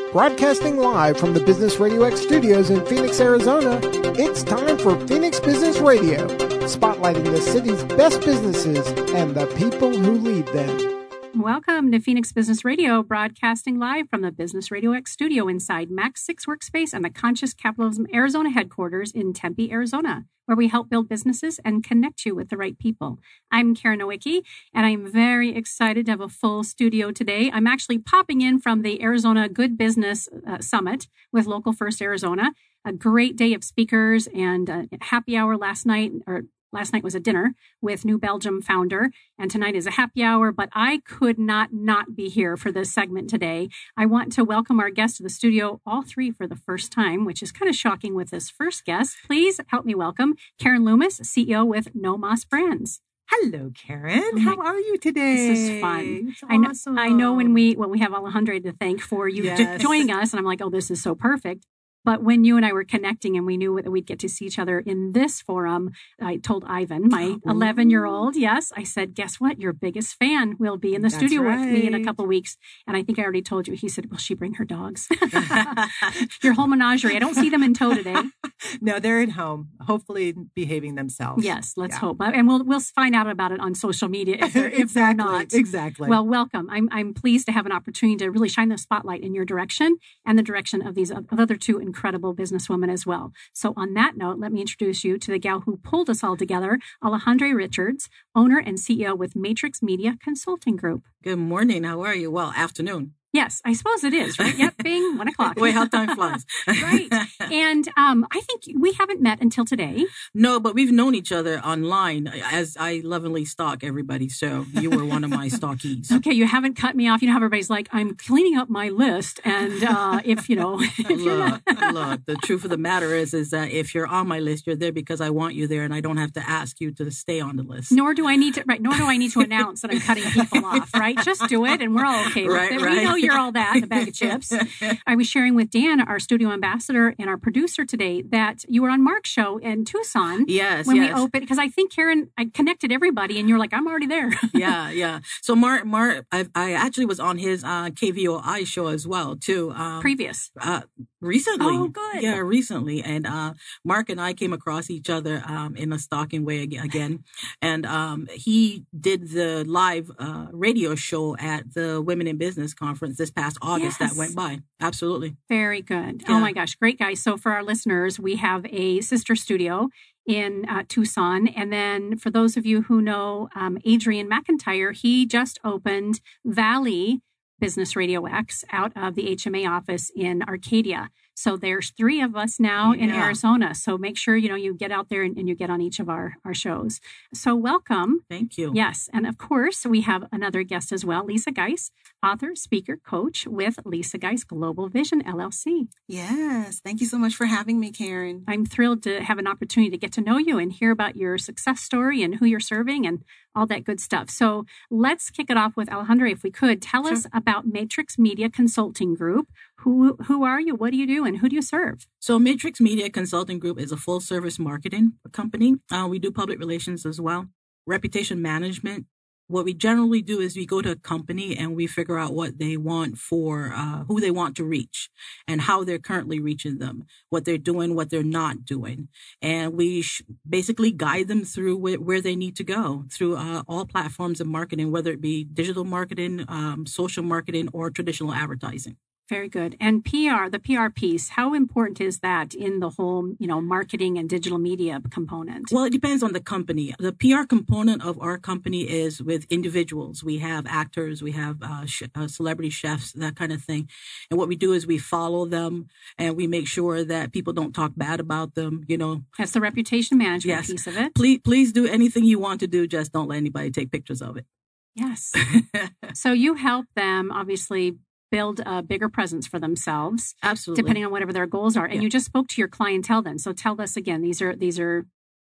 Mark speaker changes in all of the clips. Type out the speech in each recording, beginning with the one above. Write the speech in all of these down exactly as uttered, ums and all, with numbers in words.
Speaker 1: Broadcasting live from the Business Radio X studios in Phoenix, Arizona, it's time for Phoenix Business Radio, spotlighting the city's best businesses and the people who lead them.
Speaker 2: Welcome to Phoenix Business Radio, broadcasting live from the Business Radio X studio inside Max six Workspace and the Conscious Capitalism Arizona headquarters in Tempe, Arizona, where we help build businesses and connect you with the right people. I'm Karen Nowicki, and I'm very excited to have a full studio today. I'm actually popping in from the Arizona Good Business uh, Summit with Local First Arizona. A great day of speakers and a happy hour last night, or Last night was a dinner with New Belgium founder, and tonight is a happy hour, but I could not not be here for this segment today. I want to welcome our guests to the studio, all three for the first time, which is kind of shocking with this first guest. Please help me welcome Karen Loomis, C E O with No Moss Brands.
Speaker 3: Hello, Karen.
Speaker 2: Oh
Speaker 3: How are you today?
Speaker 2: This is fun.
Speaker 3: It's
Speaker 2: I know,
Speaker 3: awesome.
Speaker 2: I know when we well, we have Alejandra to thank for you
Speaker 3: Yes.
Speaker 2: joining us, and I'm like, oh, this is so perfect. But when you and I were connecting and we knew that we'd get to see each other in this forum, I told Ivan, my eleven-year-old, yes, I said, guess what? Your biggest fan will be in the
Speaker 3: That's
Speaker 2: studio with me in a
Speaker 3: right.
Speaker 2: couple of weeks. And I think I already told you. He said, will she bring her dogs? Your whole menagerie. I don't see them in tow today.
Speaker 3: No, they're at home, hopefully behaving themselves.
Speaker 2: Yes, let's
Speaker 3: Yeah.
Speaker 2: hope. And we'll we'll find out about it on social media if they're, if
Speaker 3: exactly.
Speaker 2: they're not.
Speaker 3: Exactly.
Speaker 2: Well, welcome. I'm I'm pleased to have an opportunity to really shine the spotlight in your direction and the direction of these of other two incredible businesswomen as well. So on that note, let me introduce you to the gal who pulled us all together, Alejandra Richards, owner and C E O with Matrix Media Consulting Group.
Speaker 4: Good morning. How are you? Well, afternoon.
Speaker 2: Yes, I suppose it is, right? Yep, bing, one o'clock.
Speaker 4: Wait, how time flies.
Speaker 2: Right. And um, I think we haven't met until today.
Speaker 4: No, but we've known each other online as I lovingly stalk everybody. So you were one of my stalkees.
Speaker 2: Okay, you haven't cut me off. You know how everybody's like, I'm cleaning up my list. And uh, if, you know, if you're
Speaker 4: Look,
Speaker 2: not...
Speaker 4: look, the truth of the matter is, is that if you're on my list, you're there because I want you there and I don't have to ask you to stay on the list.
Speaker 2: Nor do I need to, right, nor do I need to announce that I'm cutting people off, right? Just do it and we're all okay with
Speaker 4: Right,
Speaker 2: it.
Speaker 4: right.
Speaker 2: We know you're all that in a bag of chips. I was sharing with Dan, our studio ambassador and our producer today, that you were on Mark's show in Tucson.
Speaker 4: Yes,
Speaker 2: When
Speaker 4: yes.
Speaker 2: we opened, because I think, Karen, I connected everybody and you're like, I'm already there.
Speaker 4: yeah, yeah. So Mark, Mark, I, I actually was on his uh, K V O I show as well too. Um,
Speaker 2: Previous.
Speaker 4: Uh, recently.
Speaker 2: Oh, good.
Speaker 4: Yeah, recently. And uh, Mark and I came across each other um, in a stalking way ag- again. And um, he did the live uh, radio show at the Women in Business Conference this past August
Speaker 2: Yes.
Speaker 4: that went by. Absolutely.
Speaker 2: Very good.
Speaker 4: Yeah.
Speaker 2: Oh my gosh, great guys. So for our listeners, we have a sister studio in uh, Tucson. And then for those of you who know um, Adrian McIntyre, he just opened Valley Business Radio X out of the H M A office in Arcadia. So there's three of us now in
Speaker 4: Yeah.
Speaker 2: Arizona. So make sure, you know, you get out there and, and you get on each of our, our shows. So welcome.
Speaker 4: Thank you.
Speaker 2: Yes. And of course, we have another guest as well, Lisa Geis, author, speaker, coach with Lisa Geis Global Vision, L L C.
Speaker 5: Yes. Thank you so much for having me, Karen.
Speaker 2: I'm thrilled to have an opportunity to get to know you and hear about your success story and who you're serving and all that good stuff. So let's kick it off with Alejandra, if we could. Tell
Speaker 5: Sure.
Speaker 2: us about Matrix Media Consulting Group. Who who are you? What do you do? And who do you serve?
Speaker 4: So Matrix Media Consulting Group is a full service marketing company. Uh, we do public relations as well, reputation management. What we generally do is we go to a company and we figure out what they want for uh, who they want to reach and how they're currently reaching them, what they're doing, what they're not doing. And we sh- basically guide them through wh- where they need to go through uh, all platforms of marketing, whether it be digital marketing, um, social marketing, or traditional advertising.
Speaker 2: Very good. And P R, the P R piece, how important is that in the whole, you know, marketing and digital media component?
Speaker 4: Well, it depends on the company. The P R component of our company is with individuals. We have actors, we have uh, sh- uh, celebrity chefs, that kind of thing. And what we do is we follow them and we make sure that people don't talk bad about them. You know,
Speaker 2: That's the reputation management
Speaker 4: Yes.
Speaker 2: piece of it.
Speaker 4: please, please do anything you want to do. Just don't let anybody take pictures of it.
Speaker 2: Yes. So you help them obviously build a bigger presence for themselves,
Speaker 4: Absolutely.
Speaker 2: depending on whatever their goals are. And
Speaker 4: Yeah.
Speaker 2: you just spoke to your clientele then. So tell us again, these are these are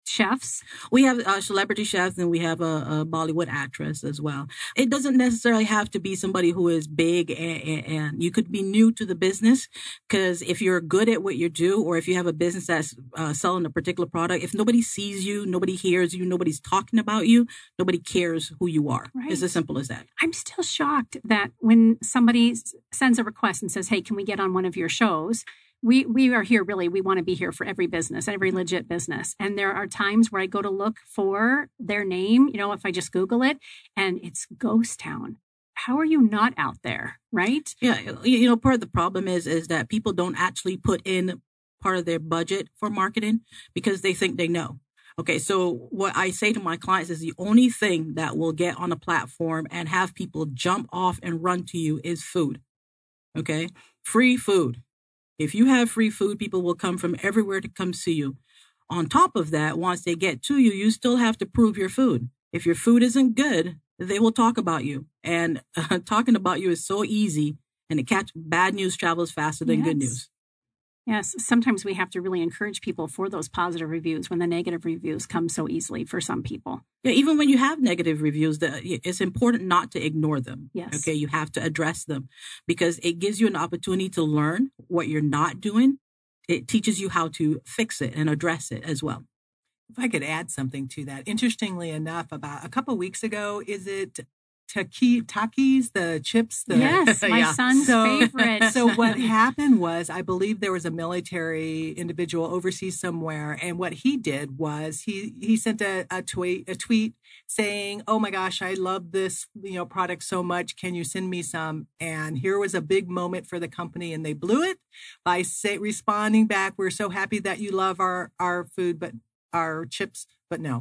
Speaker 2: chefs?
Speaker 4: We have uh, celebrity chefs, and we have a, a Bollywood actress as well. It doesn't necessarily have to be somebody who is big, and, and, and you could be new to the business, because if you're good at what you do, or if you have a business that's uh, selling a particular product, if nobody sees you, nobody hears you, nobody's talking about you, nobody cares who you are.
Speaker 2: Right.
Speaker 4: It's as simple as that.
Speaker 2: I'm still shocked that when somebody s- sends a request and says, hey, can we get on one of your shows? We we are here, really. We want to be here for every business, every legit business. And there are times where I go to look for their name, you know, if I just Google it, and it's Ghost Town. How are you not out there, right?
Speaker 4: Yeah, you know, part of the problem is is that people don't actually put in part of their budget for marketing because they think they know. Okay, so what I say to my clients is the only thing that will get on a platform and have people jump off and run to you is food. Okay, free food. If you have free food, people will come from everywhere to come see you. On top of that, once they get to you, you still have to prove your food. If your food isn't good, they will talk about you. And uh, talking about you is so easy, and it catch bad news travels faster than
Speaker 2: Yes.
Speaker 4: good news.
Speaker 2: Yes, sometimes we have to really encourage people for those positive reviews when the negative reviews come so easily for some people.
Speaker 4: Yeah, even when you have negative reviews, the, it's important not to ignore them.
Speaker 2: Yes.
Speaker 4: Okay, you have to address them because it gives you an opportunity to learn what you're not doing. It teaches you how to fix it and address it as well.
Speaker 3: If I could add something to that, interestingly enough, about a couple of weeks ago, is it Taki Takis, the chips? The,
Speaker 2: Yes, my
Speaker 4: Yeah.
Speaker 2: son's
Speaker 3: So-
Speaker 2: favorite.
Speaker 3: So what happened was, I believe there was a military individual overseas somewhere, and what he did was he he sent a, a tweet a tweet saying, "Oh my gosh, I love this you know product so much. Can you send me some?" And here was a big moment for the company, and they blew it by say, responding back, "We're so happy that you love our our food, but our chips, but no."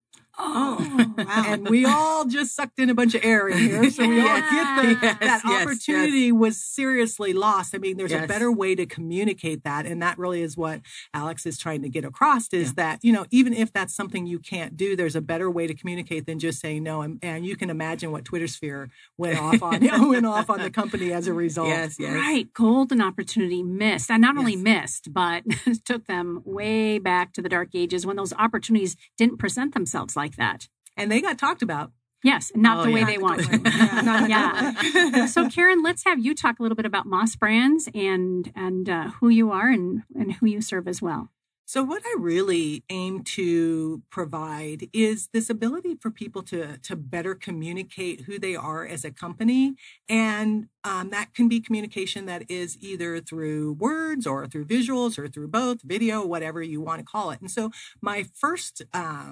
Speaker 2: Oh,
Speaker 5: wow.
Speaker 3: And we all just sucked in a bunch of air in here. So we all get the,
Speaker 4: Yes,
Speaker 3: that
Speaker 4: yes,
Speaker 3: opportunity was seriously lost. I mean, there's
Speaker 4: Yes.
Speaker 3: a better way to communicate that. And that really is what Alex is trying to get across is
Speaker 4: Yeah.
Speaker 3: that, you know, even if that's something you can't do, there's a better way to communicate than just saying no. And, and you can imagine what Twitter sphere went off on, went off on the company as a result.
Speaker 4: Yes, yes.
Speaker 2: right. Golden opportunity missed. And not only
Speaker 3: Yes.
Speaker 2: missed, but took them way back to the dark ages when those opportunities didn't present themselves like that.
Speaker 3: And they got talked about.
Speaker 2: Yes, not
Speaker 4: Oh,
Speaker 2: the way
Speaker 4: yeah.
Speaker 2: they want to.
Speaker 3: Yeah, not the
Speaker 2: Yeah. So, Karen, let's have you talk a little bit about Moss Brands and and uh, who you are and, and who you serve as well.
Speaker 3: So what I really aim to provide is this ability for people to, to better communicate who they are as a company. And um, that can be communication that is either through words or through visuals or through both, video, whatever you want to call it. And so my first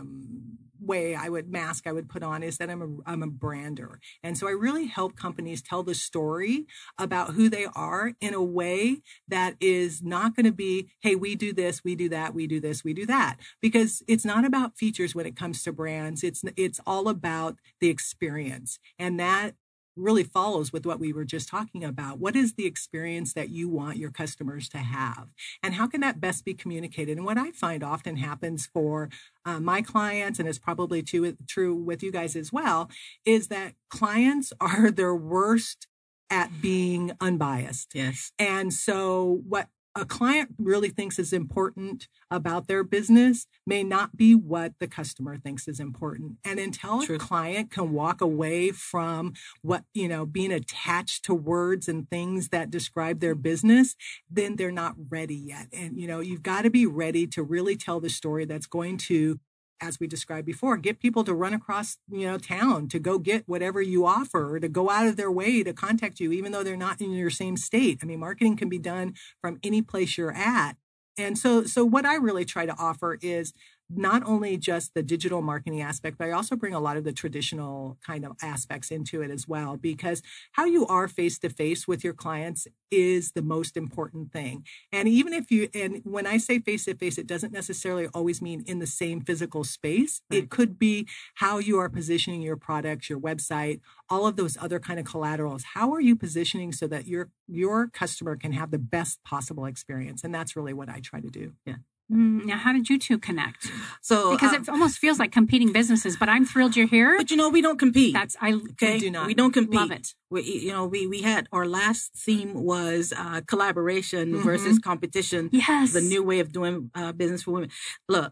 Speaker 3: um, way I would mask I would put on is that I'm a, I'm a brander. And so I really help companies tell the story about who they are in a way that is not going to be, hey, we do this, we do that, we do this, we do that. Because it's not about features when it comes to brands. It's it's all about the experience. And that really follows with what we were just talking about. What is the experience that you want your customers to have? And how can that best be communicated? And what I find often happens for uh, my clients, and it's probably too, true with you guys as well, is that clients are their worst at being unbiased.
Speaker 4: Yes.
Speaker 3: And so what a client really thinks is important about their business may not be what the customer thinks is important. And until
Speaker 4: True.
Speaker 3: a client can walk away from what, you know, being attached to words and things that describe their business, then they're not ready yet. And, you know, you've got to be ready to really tell the story that's going to, as we described before, get people to run across, you know, town to go get whatever you offer, or to go out of their way to contact you, even though they're not in your same state. I mean, marketing can be done from any place you're at. And so, so what I really try to offer is not only just the digital marketing aspect, but I also bring a lot of the traditional kind of aspects into it as well, because how you are face to face with your clients is the most important thing. And even if you, and when I say face to face, it doesn't necessarily always mean in the same physical space.
Speaker 4: Right.
Speaker 3: It could be how you are positioning your products, your website, all of those other kind of collaterals. How are you positioning so that your, your customer can have the best possible experience? And that's really what I try to do.
Speaker 4: Yeah.
Speaker 2: Mm, now, how did you two connect?
Speaker 4: So
Speaker 2: Because
Speaker 4: um,
Speaker 2: it almost feels like competing businesses, but I'm thrilled you're here.
Speaker 4: but you know, we don't compete.
Speaker 2: That's I
Speaker 4: okay.
Speaker 3: We do not.
Speaker 4: We don't compete.
Speaker 2: love it.
Speaker 4: We, you know, we we had our last theme was uh, collaboration
Speaker 3: Mhm.
Speaker 4: versus competition.
Speaker 2: Yes,
Speaker 4: The new way of doing uh, business for women. Look,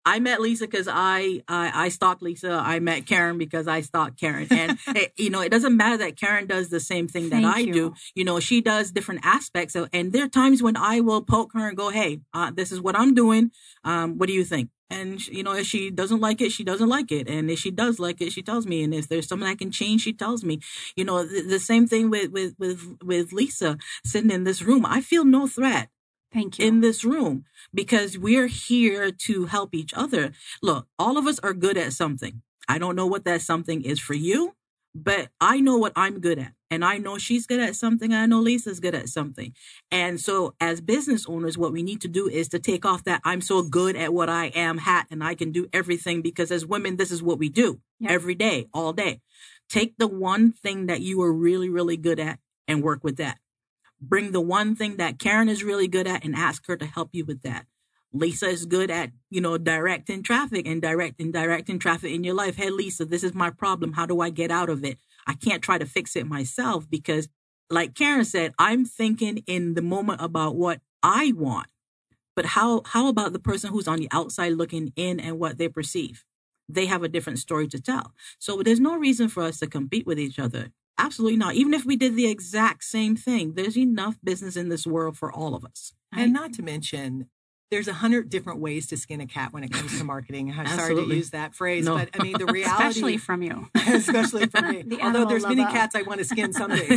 Speaker 4: I met Lisa because I, I I stalked Lisa. I met Karen because I stalked Karen. And, it, you know, it doesn't matter that Karen does the same thing that
Speaker 2: Thank
Speaker 4: I
Speaker 2: you.
Speaker 4: do. You know, she does different aspects. Of, and there are times when I will poke her and go, hey, uh, this is what I'm doing. Um, what do you think? And, you know, if she doesn't like it, she doesn't like it. And if she does like it, she tells me. And if there's something I can change, she tells me. You know, the, the same thing with, with, with, with Lisa sitting in this room. I feel no threat.
Speaker 2: Thank you.
Speaker 4: In this room, because we're here to help each other. Look, all of us are good at something. I don't know what that something is for you, but I know what I'm good at. And I know she's good at something. And I know Lisa's good at something. And so as business owners, what we need to do is to take off that I'm so good at what I am hat and I can do everything, because as women, this is what we do
Speaker 2: Yep.
Speaker 4: every day, all day. Take the one thing that you are really, really good at and work with that. Bring the one thing that Karen is really good at and ask her to help you with that. Lisa is good at, you know, directing traffic and directing, directing traffic in your life. Hey, Lisa, this is my problem. How do I get out of it? I can't try to fix it myself because, like Karen said, I'm thinking in the moment about what I want. But how, how about the person who's on the outside looking in and what they perceive? They have a different story to tell. So there's no reason for us to compete with each other. Absolutely not. Even if we did the exact same thing, there's enough business in this world for all of us.
Speaker 3: And not to mention, there's a hundred different ways to skin a cat when it comes to marketing. I'm sorry to use that phrase,
Speaker 4: No.
Speaker 3: but I mean, the reality.
Speaker 2: Especially from you.
Speaker 3: especially from me.
Speaker 2: The
Speaker 3: Although
Speaker 2: animal
Speaker 3: there's many
Speaker 2: lover.
Speaker 3: cats I want to skin someday.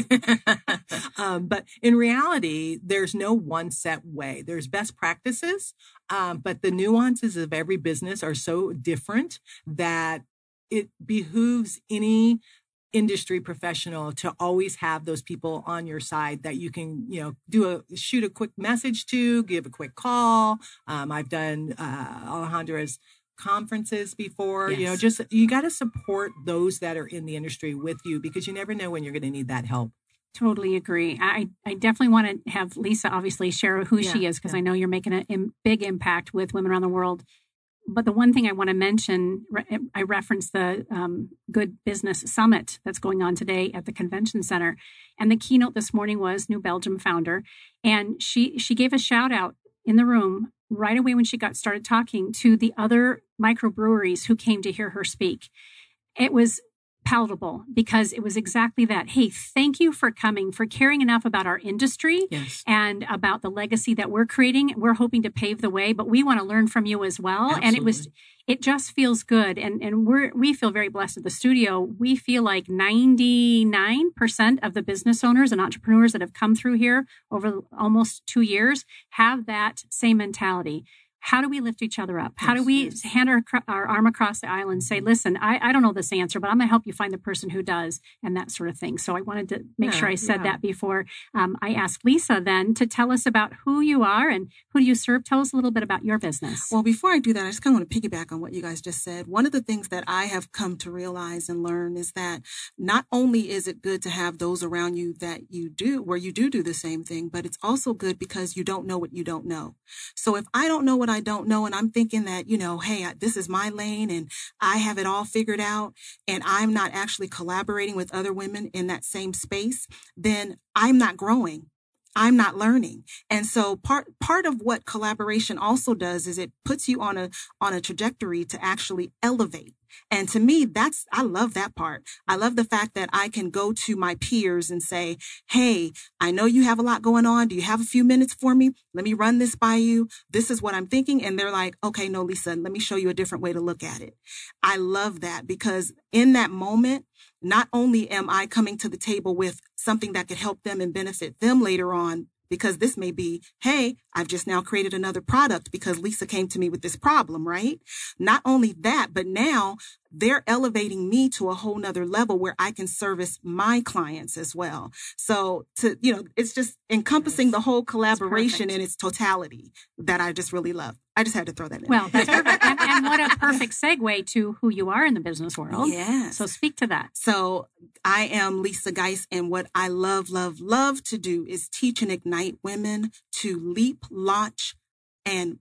Speaker 3: um, but in reality, there's no one set way. There's best practices, um, but the nuances of every business are so different that it behooves any industry professional to always have those people on your side that you can, you know, do a shoot a quick message to, give a quick call. Um, I've done uh, Alejandra's conferences before.
Speaker 4: Yes.
Speaker 3: You know, just you got to support those that are in the industry with you, because you never know when you're going to need that help.
Speaker 2: Totally agree. I, I definitely want to have Lisa obviously share who
Speaker 3: Yeah,
Speaker 2: she is, because
Speaker 3: yeah.
Speaker 2: I know you're making a im- big impact with women around the world. But the one thing I want to mention, re- I referenced the um, Good Business Summit that's going on today at the Convention Center. And the keynote this morning was New Belgium founder. And she she gave a shout out in the room right away when she got started talking to the other microbreweries who came to hear her speak. It was palatable because it was exactly that. Hey, thank you for coming, for caring enough about our industry
Speaker 4: Yes.
Speaker 2: and about the legacy that we're creating. We're hoping to pave the way, but we want to learn from you as well.
Speaker 4: Absolutely.
Speaker 2: And it was, it just feels good. And, and we're, we feel very blessed at the studio. We feel like ninety-nine percent of the business owners and entrepreneurs that have come through here over almost two years have that same mentality. How do we lift each other up? How do we
Speaker 4: Yes.
Speaker 2: hand our, our arm across the aisle and say, listen, I, I don't know this answer, but I'm going to help you find the person who does, and that sort of thing. So I wanted to make
Speaker 4: Yeah,
Speaker 2: sure I said
Speaker 4: yeah.
Speaker 2: that before um, I asked Lisa then to tell us about who you are and who do you serve. Tell us a little bit about your business.
Speaker 5: Well, before I do that, I just kind of want to piggyback on what you guys just said. One of the things that I have come to realize and learn is that not only is it good to have those around you that you do, where you do do the same thing, but it's also good because you don't know what you don't know. So if I don't know what I don't know and I'm thinking that, you know, hey, I, this is my lane and I have it all figured out and I'm not actually collaborating with other women in that same space, then I'm not growing. I'm not learning. And so part part of what collaboration also does is it puts you on a on a trajectory to actually elevate. And to me, that's, I love that part. I love the fact that I can go to my peers and say, hey, I know you have a lot going on. Do you have a few minutes for me? Let me run this by you. This is what I'm thinking. And they're like, okay, no, Lisa, let me show you a different way to look at it. I love that because in that moment, not only am I coming to the table with something that could help them and benefit them later on, because this may be, hey, I've just now created another product because Lisa came to me with this problem, right? Not only that, but now they're elevating me to a whole nother level where I can service my clients as well. So to, you know, it's just encompassing the whole collaboration in its totality that I just really love. I just had to throw that in.
Speaker 2: Well, that's perfect. and, and what a perfect segue to who you are in the business world.
Speaker 5: Yes.
Speaker 2: So speak to that.
Speaker 5: So I am Lisa Geis, and what I love, love, love to do is teach and ignite women to leap, launch, and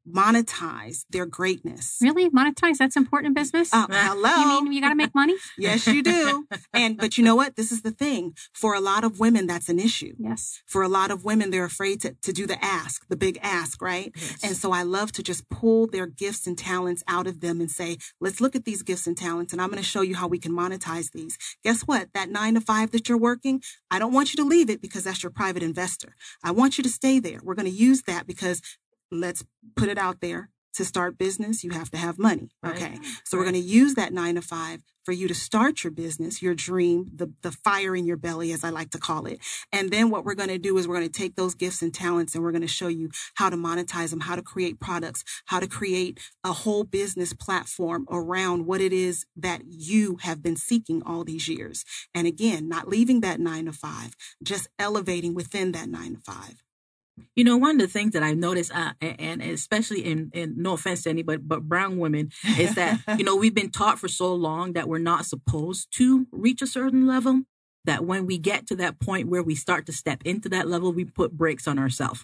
Speaker 5: monetize their greatness.
Speaker 2: Really? Monetize? That's important in business?
Speaker 5: Uh, hello.
Speaker 2: You mean you got to make money?
Speaker 5: Yes, you do. And, but you know what? This is the thing. For a lot of women, that's an issue.
Speaker 2: Yes.
Speaker 5: For a lot of women, they're afraid to, to do the ask, the big ask, right?
Speaker 4: Yes.
Speaker 5: And so I love to just pull their gifts and talents out of them and say, let's look at these gifts and talents, and I'm going to show you how we can monetize these. Guess what? That nine to five that you're working, I don't want you to leave it because that's your private investor. I want you to stay there. We're going to use that because let's put it out there. To start business, you have to have money. Okay.
Speaker 4: Right.
Speaker 5: So we're going to use that nine to five for you to start your business, your dream, the, the fire in your belly, as I like to call it. And then what we're going to do is we're going to take those gifts and talents and we're going to show you how to monetize them, how to create products, how to create a whole business platform around what it is that you have been seeking all these years. And again, not leaving that nine to five, just elevating within that nine to five.
Speaker 4: You know, one of the things that I've noticed, uh, and especially in, in, no offense to anybody, but brown women, is that, you know, we've been taught for so long that we're not supposed to reach a certain level, that when we get to that point where we start to step into that level, we put brakes on ourselves.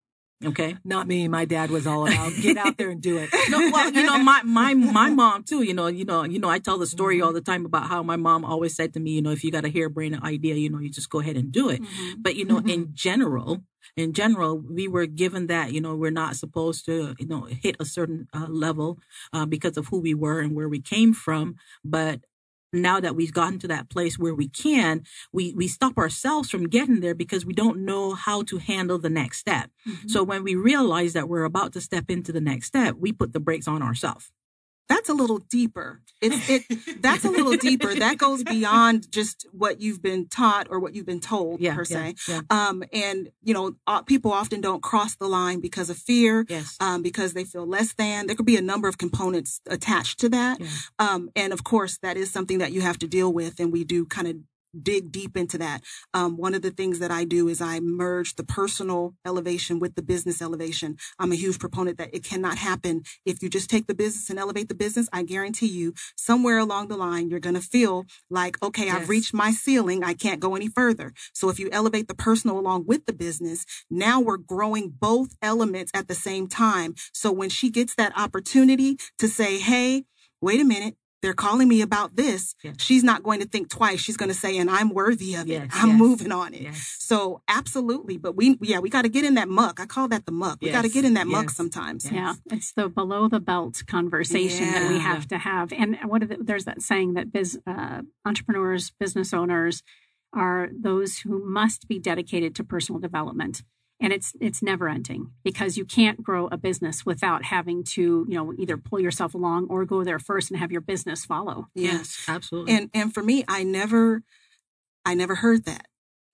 Speaker 4: Okay.
Speaker 3: Not me. My dad was all about get out there and do it.
Speaker 4: No, well, you know, my, my, my mom too, you know, you know, you know, I tell the story all the time about how my mom always said to me, you know, if you got a harebrained idea, you know, you just go ahead and do it.
Speaker 2: Mm-hmm.
Speaker 4: But, you know,
Speaker 2: Mm-hmm.
Speaker 4: in general, in general, we were given that, you know, we're not supposed to, you know, hit a certain uh, level uh, because of who we were and where we came from. But now that we've gotten to that place where we can, we, we stop ourselves from getting there because we don't know how to handle the next step.
Speaker 2: Mm-hmm.
Speaker 4: So when we realize that we're about to step into the next step, we put the brakes on ourselves.
Speaker 5: That's a little deeper. It's it. That's a little deeper. That goes beyond just what you've been taught or what you've been told,
Speaker 4: Yeah,
Speaker 5: per
Speaker 4: yeah,
Speaker 5: se.
Speaker 4: yeah.
Speaker 5: Um, and you know, uh, people often don't cross the line because of fear,
Speaker 4: Yes.
Speaker 5: um, because they feel less than. There could be a number of components attached to that,
Speaker 4: Yeah.
Speaker 5: um, and of course, that is something that you have to deal with, and we do kind of dig deep into that. Um, one of the things that I do is I merge the personal elevation with the business elevation. I'm a huge proponent that it cannot happen if you just take the business and elevate the business. I guarantee you somewhere along the line, you're going to feel like, okay,
Speaker 4: Yes.
Speaker 5: I've reached my ceiling. I can't go any further. So if you elevate the personal along with the business, now we're growing both elements at the same time. So when she gets that opportunity to say, hey, wait a minute, they're calling me about this.
Speaker 4: Yes.
Speaker 5: She's not going to think twice. She's going to say, and I'm worthy of
Speaker 4: Yes,
Speaker 5: it. I'm
Speaker 4: yes,
Speaker 5: moving on it.
Speaker 4: yes.
Speaker 5: So absolutely. But we, yeah, we got to get in that muck. I call that the muck. We got to
Speaker 4: Yes,
Speaker 5: get in that muck
Speaker 4: yes,
Speaker 5: sometimes.
Speaker 4: yes.
Speaker 2: Yeah, it's the below the belt conversation that we
Speaker 5: Yeah.
Speaker 2: have to have. And what are the, there's that saying that biz, uh, entrepreneurs, business owners are those who must be dedicated to personal development. And it's it's never ending because you can't grow a business without having to, you know, either pull yourself along or go there first and have your business follow.
Speaker 5: Yeah.
Speaker 4: Yes, absolutely.
Speaker 5: And, and for me, I never, I never heard that.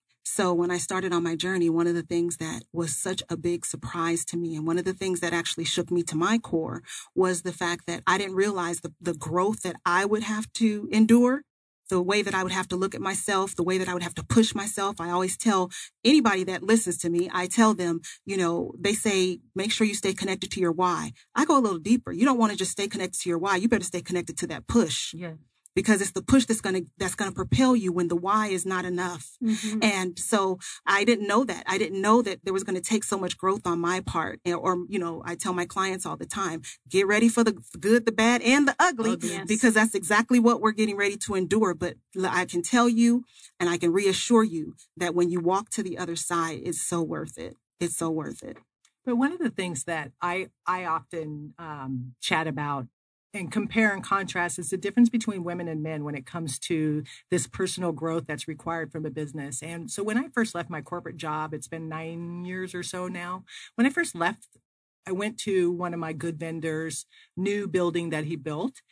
Speaker 5: So when I started on my journey, one of the things that was such a big surprise to me, and one of the things that actually shook me to my core, was the fact that I didn't realize the, the growth that I would have to endure, the way that I would have to look at myself, the way that I would have to push myself. I always tell anybody that listens to me, I tell them, you know, they say, make sure you stay connected to your why. I go a little deeper. You don't want to just stay connected to your why. You better stay connected to that push.
Speaker 4: yeah.
Speaker 5: Because it's the push that's going to, that's going to propel you when the why is not enough.
Speaker 2: Mm-hmm.
Speaker 5: And so I didn't know that. I didn't know that there was going to take so much growth on my part. Or, or, you know, I tell my clients all the time, get ready for the good, the bad, and the ugly,
Speaker 4: Ugly.
Speaker 2: Yes.
Speaker 5: because that's exactly what we're getting ready to endure. But I can tell you, and I can reassure you that when you walk to the other side, it's so worth it. It's so worth it.
Speaker 3: But one of the things that I, I often um, chat about and compare and contrast is the difference between women and men when it comes to this personal growth that's required from a business. And so when I first left my corporate job, it's been nine years or so now. When I first left, I went to one of my good vendors' new building that he built.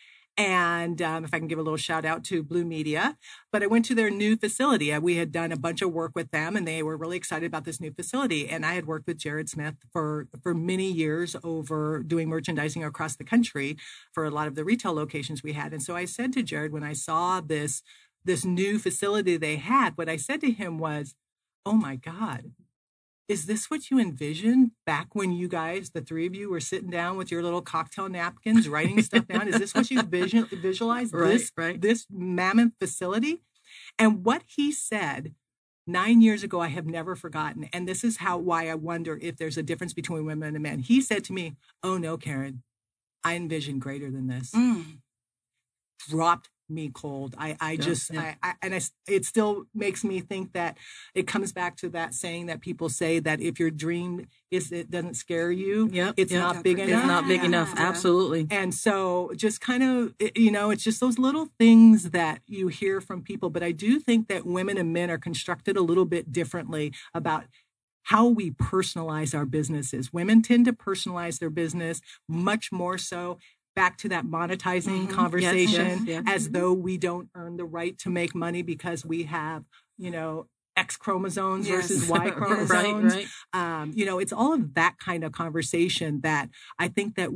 Speaker 3: And um, if I can give a little shout out to Blue Media, but I went to their new facility. We had done a bunch of work with them and they were really excited about this new facility. And I had worked with Jared Smith for, for many years over doing merchandising across the country for a lot of the retail locations we had. And so I said to Jared, when I saw this, this new facility they had, what I said to him was, oh my God, is this what you envisioned back when you guys, the three of you, were sitting down with your little cocktail napkins, writing stuff down? Is this what you vision, visualized?
Speaker 4: Right,
Speaker 3: this,
Speaker 4: right.
Speaker 3: this mammoth facility? And what he said nine years ago, I have never forgotten. And this is how why I wonder if there's a difference between women and men. He said to me, "Oh no, Karen, I envision greater than this."
Speaker 5: Mm.
Speaker 3: Dropped me cold. I, I yeah, just, yeah. I, I, and I, it still makes me think that it comes back to that saying that people say that if your dream is, it doesn't scare you,
Speaker 4: yep,
Speaker 3: it's
Speaker 4: yep.
Speaker 3: not big
Speaker 4: it's
Speaker 3: enough.
Speaker 4: It's not big yeah. enough. Yeah. Absolutely.
Speaker 3: And so just kind of, you know, it's just those little things that you hear from people. But I do think that women and men are constructed a little bit differently about how we personalize our businesses. Women tend to personalize their business much more so. Back to that monetizing mm-hmm. conversation, yes, yes, yes. as though we don't earn the right to make money because we have, you know, X chromosomes yes. versus Y chromosomes.
Speaker 4: right,
Speaker 3: right. Um, you know, it's all of that kind of conversation that I think that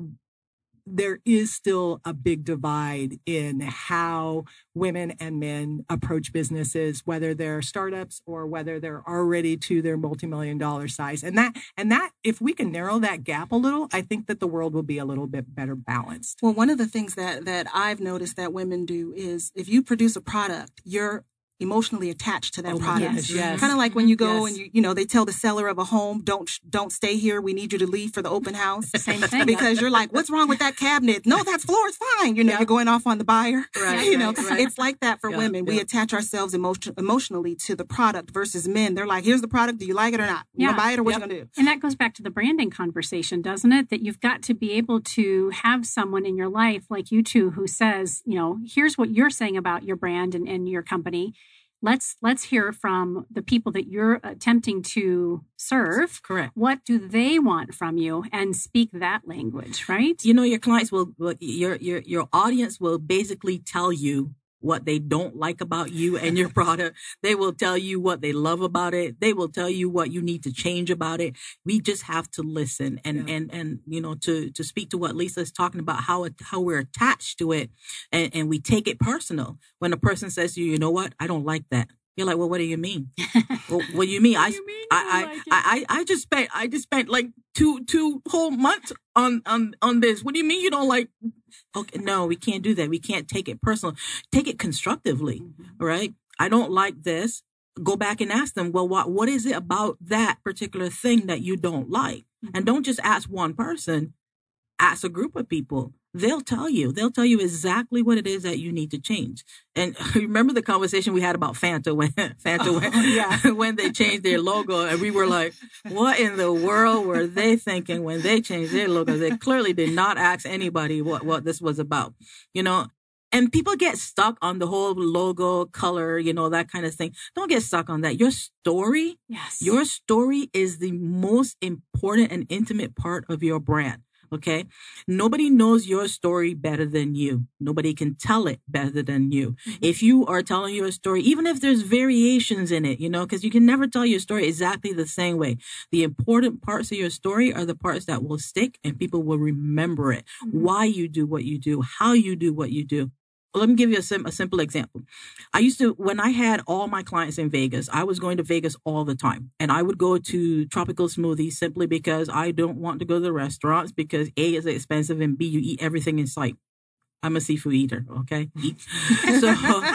Speaker 3: there is still a big divide in how women and men approach businesses, whether they're startups or whether they're already to their multi-million dollar size. And that, and that, if we can narrow that gap a little, I think that the world will be a little bit better balanced.
Speaker 5: Well, one of the things that, that I've noticed that women do is if you produce a product, you're emotionally attached to that
Speaker 3: oh,
Speaker 5: product.
Speaker 3: Yes, yes.
Speaker 5: Kind of like when you go
Speaker 3: yes.
Speaker 5: and you, you know, they tell the seller of a home, don't, don't stay here. We need you to leave for the open house.
Speaker 2: Same thing.
Speaker 5: Because you're like, what's wrong with that cabinet? No, that floor is fine. You know, yep. you're going off on the buyer.
Speaker 4: Right,
Speaker 5: you know,
Speaker 4: right, right.
Speaker 5: It's like that for yeah, women. Yeah. We attach ourselves emotion, emotionally to the product versus men. They're like, here's the product. Do you like it or not? You
Speaker 2: yeah.
Speaker 5: gonna buy it or what
Speaker 3: yep.
Speaker 5: you gonna do?
Speaker 2: And that goes back to the branding conversation, doesn't it? That you've got to be able to have someone in your life like you two who says, you know, here's what you're saying about your brand and, and your company. Let's let's hear from the people that you're attempting to serve.
Speaker 4: Correct.
Speaker 2: What do they want from you, and speak that language, right?
Speaker 4: You know, your clients will, your your your audience will basically tell you what they don't like about you and your product. They will tell you what they love about it. They will tell you what you need to change about it. We just have to listen and, yeah. and, and, you know, to, to speak to what Lisa is talking about, how it, how we're attached to it and, and we take it personal. When a person says to you, you know what? I don't like that. You're like, well, what do you mean? well, what do you mean?
Speaker 2: what
Speaker 4: I,
Speaker 2: do you mean
Speaker 4: I,
Speaker 2: like
Speaker 4: I, I, I just spent, I just spent like two, two whole months on, on, on this. What do you mean you don't like? Okay, no, we can't do that. We can't take it personal. Take it constructively, mm-hmm. right? I don't like this. Go back and ask them, well, what, what is it about that particular thing that you don't like? Mm-hmm. And don't just ask one person, ask a group of people. They'll tell you. They'll tell you exactly what it is that you need to change. And remember the conversation we had about Fanta when Fanta
Speaker 3: oh,
Speaker 4: when,
Speaker 3: yeah.
Speaker 4: when they changed their logo, and we were like, "What in the world were they thinking when they changed their logo?" They clearly did not ask anybody what what this was about, you know. And people get stuck on the whole logo, color, you know, that kind of thing. Don't get stuck on that. Your story,
Speaker 2: yes,
Speaker 4: your story is the most important and intimate part of your brand. Okay. Nobody knows your story better than you. Nobody can tell it better than you. Mm-hmm. If you are telling your story, even if there's variations in it, you know, because you can never tell your story exactly the same way. The important parts of your story are the parts that will stick and people will remember it. Mm-hmm. Why you do what you do, how you do what you do. Let me give you a, sim- a simple example. I used to, when I had all my clients in Vegas, I was going to Vegas all the time. And I would go to Tropical Smoothie simply because I don't want to go to the restaurants because A, is expensive, and B, you eat everything in sight. I'm a seafood eater, okay? Eat. So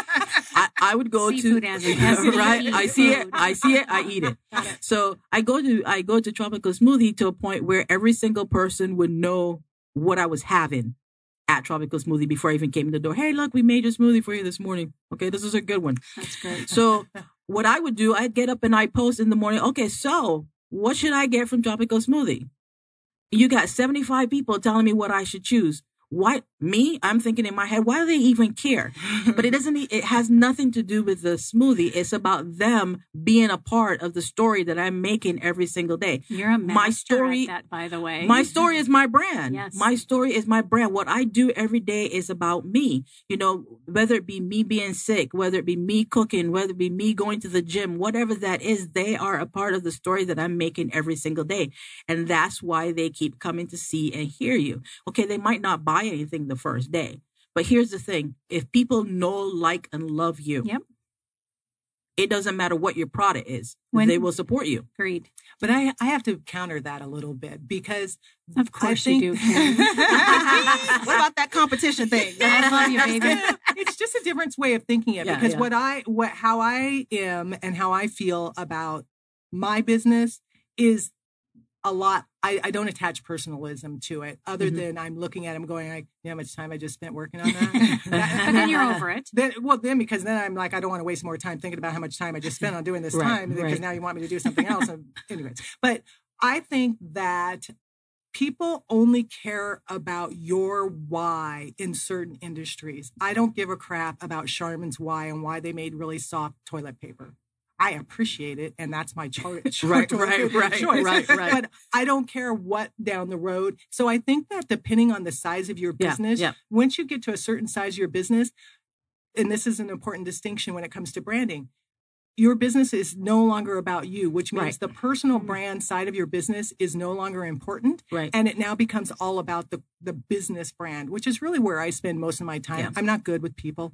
Speaker 4: I, I would go
Speaker 2: seafood
Speaker 4: to,
Speaker 2: as it, as it
Speaker 4: right?
Speaker 2: eat
Speaker 4: I see
Speaker 2: food.
Speaker 4: it, I see it, I eat it. it. So I go to, I go to Tropical Smoothie to a point where every single person would know what I was having at Tropical Smoothie before I even came in the door. Hey, look, we made your smoothie for you this morning. Okay, this is a good one.
Speaker 2: That's great.
Speaker 4: So what I would do, I'd get up and I'd post in the morning, okay, so what should I get from Tropical Smoothie? You got seventy-five people telling me what I should choose. Why me? I'm thinking in my head, why do they even care? But it doesn't, it has nothing to do with the smoothie. It's about them being a part of the story that I'm making every single day.
Speaker 2: You're a master
Speaker 4: my story,
Speaker 2: at that, by the way.
Speaker 4: My story is my brand.
Speaker 2: Yes.
Speaker 4: My story is my brand. What I do every day is about me. You know, whether it be me being sick, whether it be me cooking, whether it be me going to the gym, whatever that is, they are a part of the story that I'm making every single day. And that's why they keep coming to see and hear you. Okay, they might not buy anything the first day. But here's the thing. If people know, like, and love you,
Speaker 2: yep.
Speaker 4: it doesn't matter what your product is.
Speaker 2: When,
Speaker 4: they will support you.
Speaker 2: Agreed.
Speaker 3: But I, I have to counter that a little bit because
Speaker 2: of course
Speaker 3: I think,
Speaker 2: you do. Karen.
Speaker 5: What about that competition thing?
Speaker 2: I love you, baby.
Speaker 3: It's just a different way of thinking it
Speaker 4: Yeah,
Speaker 3: because
Speaker 4: yeah.
Speaker 3: what I what how I am and how I feel about my business is a lot. I, I don't attach personalism to it other
Speaker 4: Mm-hmm.
Speaker 3: than I'm looking at them going like, you know how much time I just spent working on that? that
Speaker 2: But then you're over it.
Speaker 3: Then, well, then because then I'm like, I don't want to waste more time thinking about how much time I just spent on doing this
Speaker 4: Right,
Speaker 3: time because
Speaker 4: right.
Speaker 3: now you want me to do something else. And anyways, but I think that people only care about your why in certain industries. I don't give a crap about Charmin's why and why they made really soft toilet paper. I appreciate it, and that's my choice.
Speaker 4: Right, right, right,
Speaker 3: choice.
Speaker 4: right, right.
Speaker 3: But I don't care what down the road. So I think that depending on the size of your
Speaker 4: Yeah,
Speaker 3: business,
Speaker 4: yeah.
Speaker 3: once you get to a certain size of your business, and this is an important distinction when it comes to branding, your business is no longer about you, which means
Speaker 4: Right.
Speaker 3: the personal brand side of your business is no longer important.
Speaker 4: Right.
Speaker 3: And it now becomes all about the, the business brand, which is really where I spend most of my time.
Speaker 4: Yeah.
Speaker 3: I'm not good with people.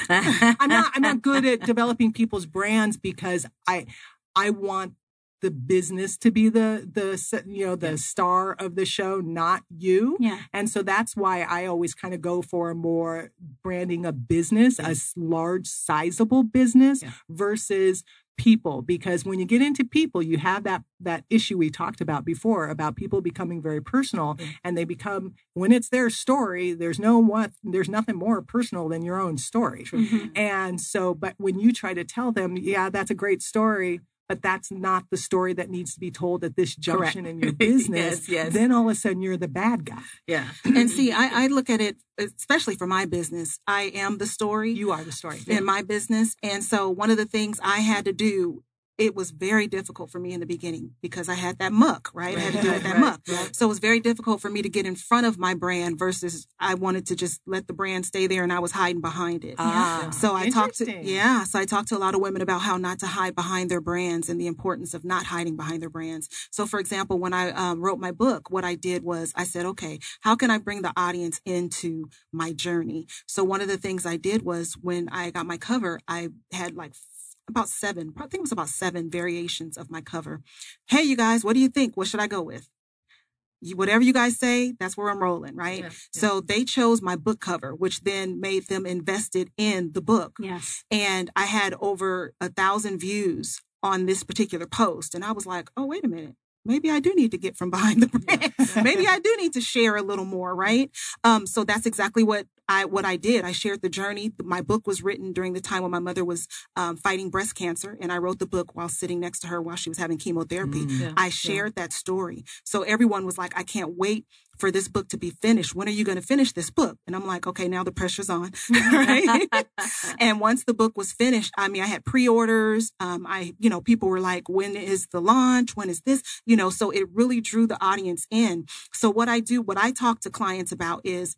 Speaker 3: I'm not I'm not good at developing people's brands because I I want the business to be the the you know the
Speaker 4: Yeah.
Speaker 3: star of the show, not you.
Speaker 2: Yeah.
Speaker 3: And so that's why I always kind of go for more branding a business, a s- large, sizable business
Speaker 4: Yeah.
Speaker 3: versus people. Because when you get into people, you have that that issue we talked about before about people becoming very personal,
Speaker 4: Yeah.
Speaker 3: and they become when it's their story. There's no what there's nothing more personal than your own story.
Speaker 2: Mhm.
Speaker 3: And so, but when you try to tell them, yeah, that's a great story, but that's not the story that needs to be told at this junction in your business,
Speaker 4: Yes, yes.
Speaker 3: then all of a sudden you're the bad guy.
Speaker 4: Yeah.
Speaker 5: And see, I, I look at it, especially for my business. I am the story
Speaker 3: You are the story.
Speaker 5: in my business. And so one of the things I had to do, it was very difficult for me in the beginning because I had that muck, right? I had to deal with that
Speaker 4: Right,
Speaker 5: muck.
Speaker 4: right.
Speaker 5: So it was very difficult for me to get in front of my brand versus I wanted to just let the brand stay there and I was hiding behind it.
Speaker 3: Ah,
Speaker 5: So I talked to,
Speaker 3: interesting.
Speaker 5: yeah, so I talked to a lot of women about how not to hide behind their brands and the importance of not hiding behind their brands. So for example, when I um, wrote my book, what I did was I said, okay, how can I bring the audience into my journey? So one of the things I did was when I got my cover, I had like about seven, I think it was about seven variations of my cover. Hey, you guys, what do you think? What should I go with? You, whatever you guys say, that's where I'm rolling, right?
Speaker 4: Yeah, yeah.
Speaker 5: So they chose my book cover, which then made them invested in the book.
Speaker 2: Yes.
Speaker 5: And I had over a thousand views on this particular post. And I was like, oh, wait a minute. Maybe I do need to get from behind the brand. Maybe I do need to share a little more, right? Um, so that's exactly what I what I did. I shared the journey. My book was written during the time when my mother was um, fighting breast cancer, and I wrote the book while sitting next to her while she was having chemotherapy.
Speaker 4: Yeah,
Speaker 5: I shared that story. So everyone was like, I can't wait for this book to be finished. When are you going to finish this book? And I'm like, okay, now the pressure's on. Right? And once the book was finished, I mean, I had pre-orders. Um, I, you know, people were like, when is the launch? When is this? You know, so it really drew the audience in. So what I do, what I talk to clients about is,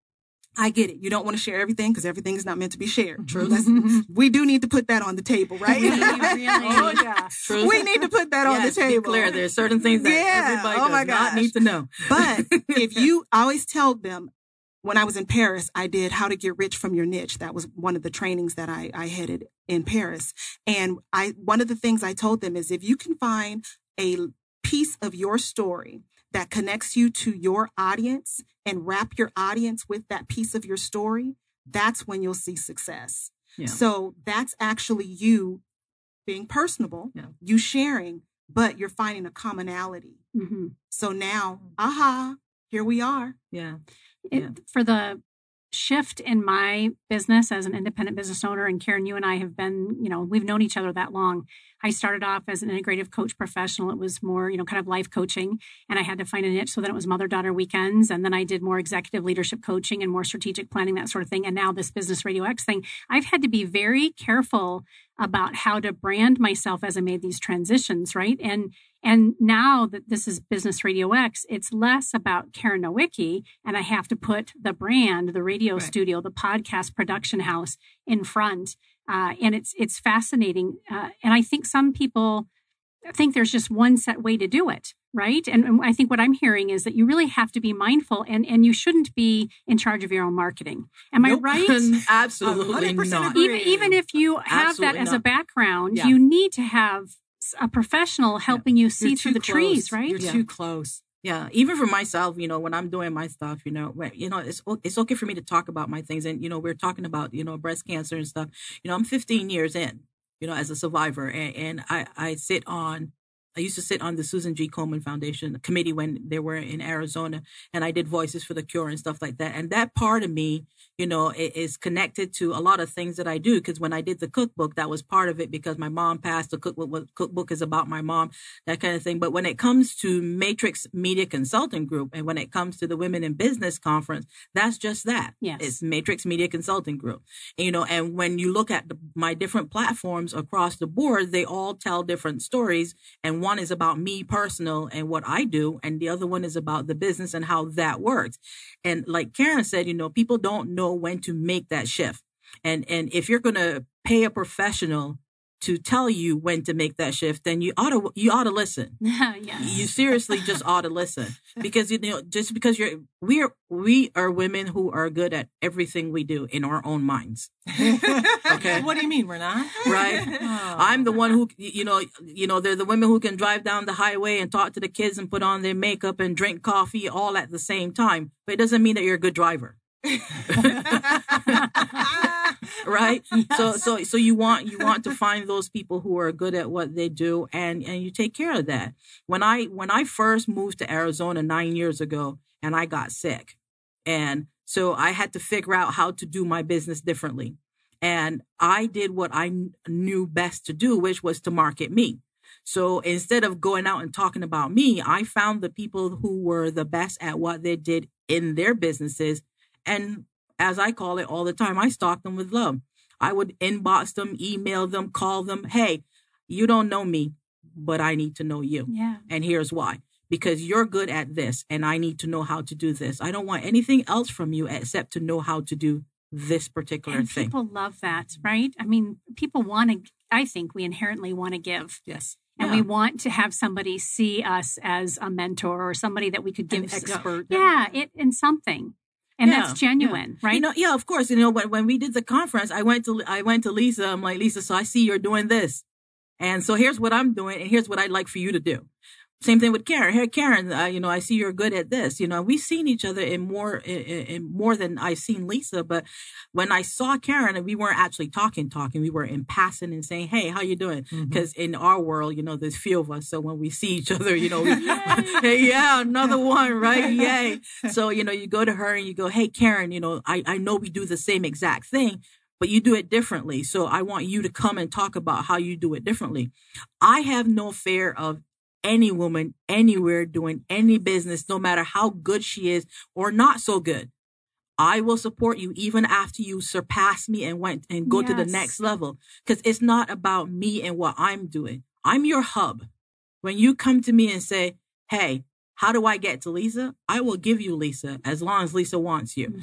Speaker 5: I get it. You don't want to share everything because everything is not meant to be shared.
Speaker 4: True.
Speaker 5: Let's- we do need to put that on the table, right?
Speaker 2: Really, really.
Speaker 3: Oh, yeah.
Speaker 4: True.
Speaker 5: We need to put that on the
Speaker 4: Yes, be
Speaker 5: table.
Speaker 4: clear. There's certain things that
Speaker 5: Yeah.
Speaker 4: everybody
Speaker 5: Oh
Speaker 4: does
Speaker 5: my
Speaker 4: not
Speaker 5: gosh.
Speaker 4: need to know.
Speaker 5: But if you, I always tell them, when I was in Paris, I did How to Get Rich from Your Niche. That was one of the trainings that I, I headed in Paris. And I, one of the things I told them is if you can find a piece of your story that connects you to your audience and wrap your audience with that piece of your story, that's when you'll see success.
Speaker 4: Yeah.
Speaker 5: So that's actually you being personable,
Speaker 4: Yeah.
Speaker 5: you sharing, but you're finding a commonality.
Speaker 2: hmm
Speaker 5: So now, aha, here we are.
Speaker 4: Yeah.
Speaker 2: It,
Speaker 4: Yeah.
Speaker 2: For the shift in my business as an independent business owner, and Karen, you and I have been, you know, we've known each other that long. I started off as an integrative coach professional. It was more, you know, kind of life coaching, and I had to find a niche. So then it was mother-daughter weekends, and then I did more executive leadership coaching and more strategic planning, that sort of thing. And now this Business Radio X thing. I've had to be very careful about how to brand myself as I made these transitions, right? And and now that this is Business Radio X, it's less about Karen Nowicki, and I have to put the brand, the radio
Speaker 4: Right.
Speaker 2: studio, the podcast production house in front. Uh, and it's it's fascinating. Uh, and I think some people think there's just one set way to do it, right? And, and I think what I'm hearing is that you really have to be mindful, and, and you shouldn't be in charge of your own marketing. Am
Speaker 4: Nope.
Speaker 2: I right?
Speaker 4: Absolutely not.
Speaker 2: Even, even if you have
Speaker 4: Absolutely
Speaker 2: that as
Speaker 4: not.
Speaker 2: a background,
Speaker 3: Yeah.
Speaker 2: you need to have a professional helping you see
Speaker 3: You're
Speaker 2: through
Speaker 3: too
Speaker 2: the trees,
Speaker 3: close.
Speaker 2: right?
Speaker 3: You're
Speaker 4: Yeah.
Speaker 3: too close.
Speaker 4: Yeah, even for myself, you know, when I'm doing my stuff, you know, when, you know, it's o- it's okay for me to talk about my things, and you know, we're talking about, you know, breast cancer and stuff. You know, I'm fifteen years in, you know, as a survivor, and, and I I sit on. I used to sit on the Susan G. Komen Foundation committee when they were in Arizona, and I did Voices for the Cure and stuff like that. And that part of me, you know, i- is connected to a lot of things that I do. Because when I did the cookbook, that was part of it because my mom passed. The cookbook, what cookbook is about my mom, that kind of thing. But when it comes to Matrix Media Consulting Group, and when it comes to the Women in Business Conference, that's just that.
Speaker 2: Yes.
Speaker 4: It's Matrix Media Consulting Group. You know, and when you look at the, my different platforms across the board, they all tell different stories. And one is about me personal and what I do, and the other one is about the business and how that works. And like Karen said, you know, people don't know when to make that shift. And and if you're going to pay a professional to tell you when to make that shift, then you ought to you ought to listen.
Speaker 2: Yes.
Speaker 4: You seriously just ought to listen, because you know, just because you're we are we are women who are good at everything we do in our own minds. Okay.
Speaker 3: What do you mean we're not?
Speaker 4: Right.
Speaker 3: Oh.
Speaker 4: I'm the one who, you know, you know, they're the women who can drive down the highway and talk to the kids and put on their makeup and drink coffee all at the same time. But it doesn't mean that you're a good driver. Right. So, so, so you want, you want to find those people who are good at what they do, and, and you take care of that. When I, when I first moved to Arizona nine years ago, and I got sick, and so I had to figure out how to do my business differently. And I did what I kn- knew best to do, which was to market me. So instead of going out and talking about me, I found the people who were the best at what they did in their businesses. And as I call it all the time, I stalked them with love. I would inbox them, email them, call them. Hey, you don't know me, but I need to know you.
Speaker 2: Yeah.
Speaker 4: And here's why. Because you're good at this, and I need to know how to do this. I don't want anything else from you except to know how to do this particular
Speaker 2: And
Speaker 4: thing.
Speaker 2: people love that, right? I mean, people want to, I think we inherently want to give.
Speaker 3: Yes.
Speaker 2: And
Speaker 4: Yeah.
Speaker 2: we want to have somebody see us as a mentor or somebody that we could give.
Speaker 3: An expert.
Speaker 2: Yeah, it in something. And
Speaker 4: Yeah,
Speaker 2: that's genuine, right?
Speaker 4: You know, yeah, of course. You know, when, when we did the conference, I went to I went to Lisa. I'm like, Lisa, so I see you're doing this, and so here's what I'm doing, and here's what I'd like for you to do. Same thing with Karen. Hey, Karen, uh, you know, I see you're good at this. You know, we've seen each other in more in, in more than I've seen Lisa. But when I saw Karen, and we weren't actually talking, talking, we were in passing and saying, "Hey, how you doing?" Because mm-hmm. in our world, you know, there's few of us. So when we see each other, you know, we, hey, yeah, another one, right? Yay! So you know, you go to her and you go, "Hey, Karen, you know, I I know we do the same exact thing, but you do it differently. So I want you to come and talk about how you do it differently." I have no fear of any woman anywhere doing any business, no matter how good she is or not so good. I will support you even after you surpass me and went and go yes. to the next level, because it's not about me and what I'm doing. I'm your hub. When you come to me and say, "Hey, how do I get to Lisa?" I will give you Lisa as long as Lisa wants you.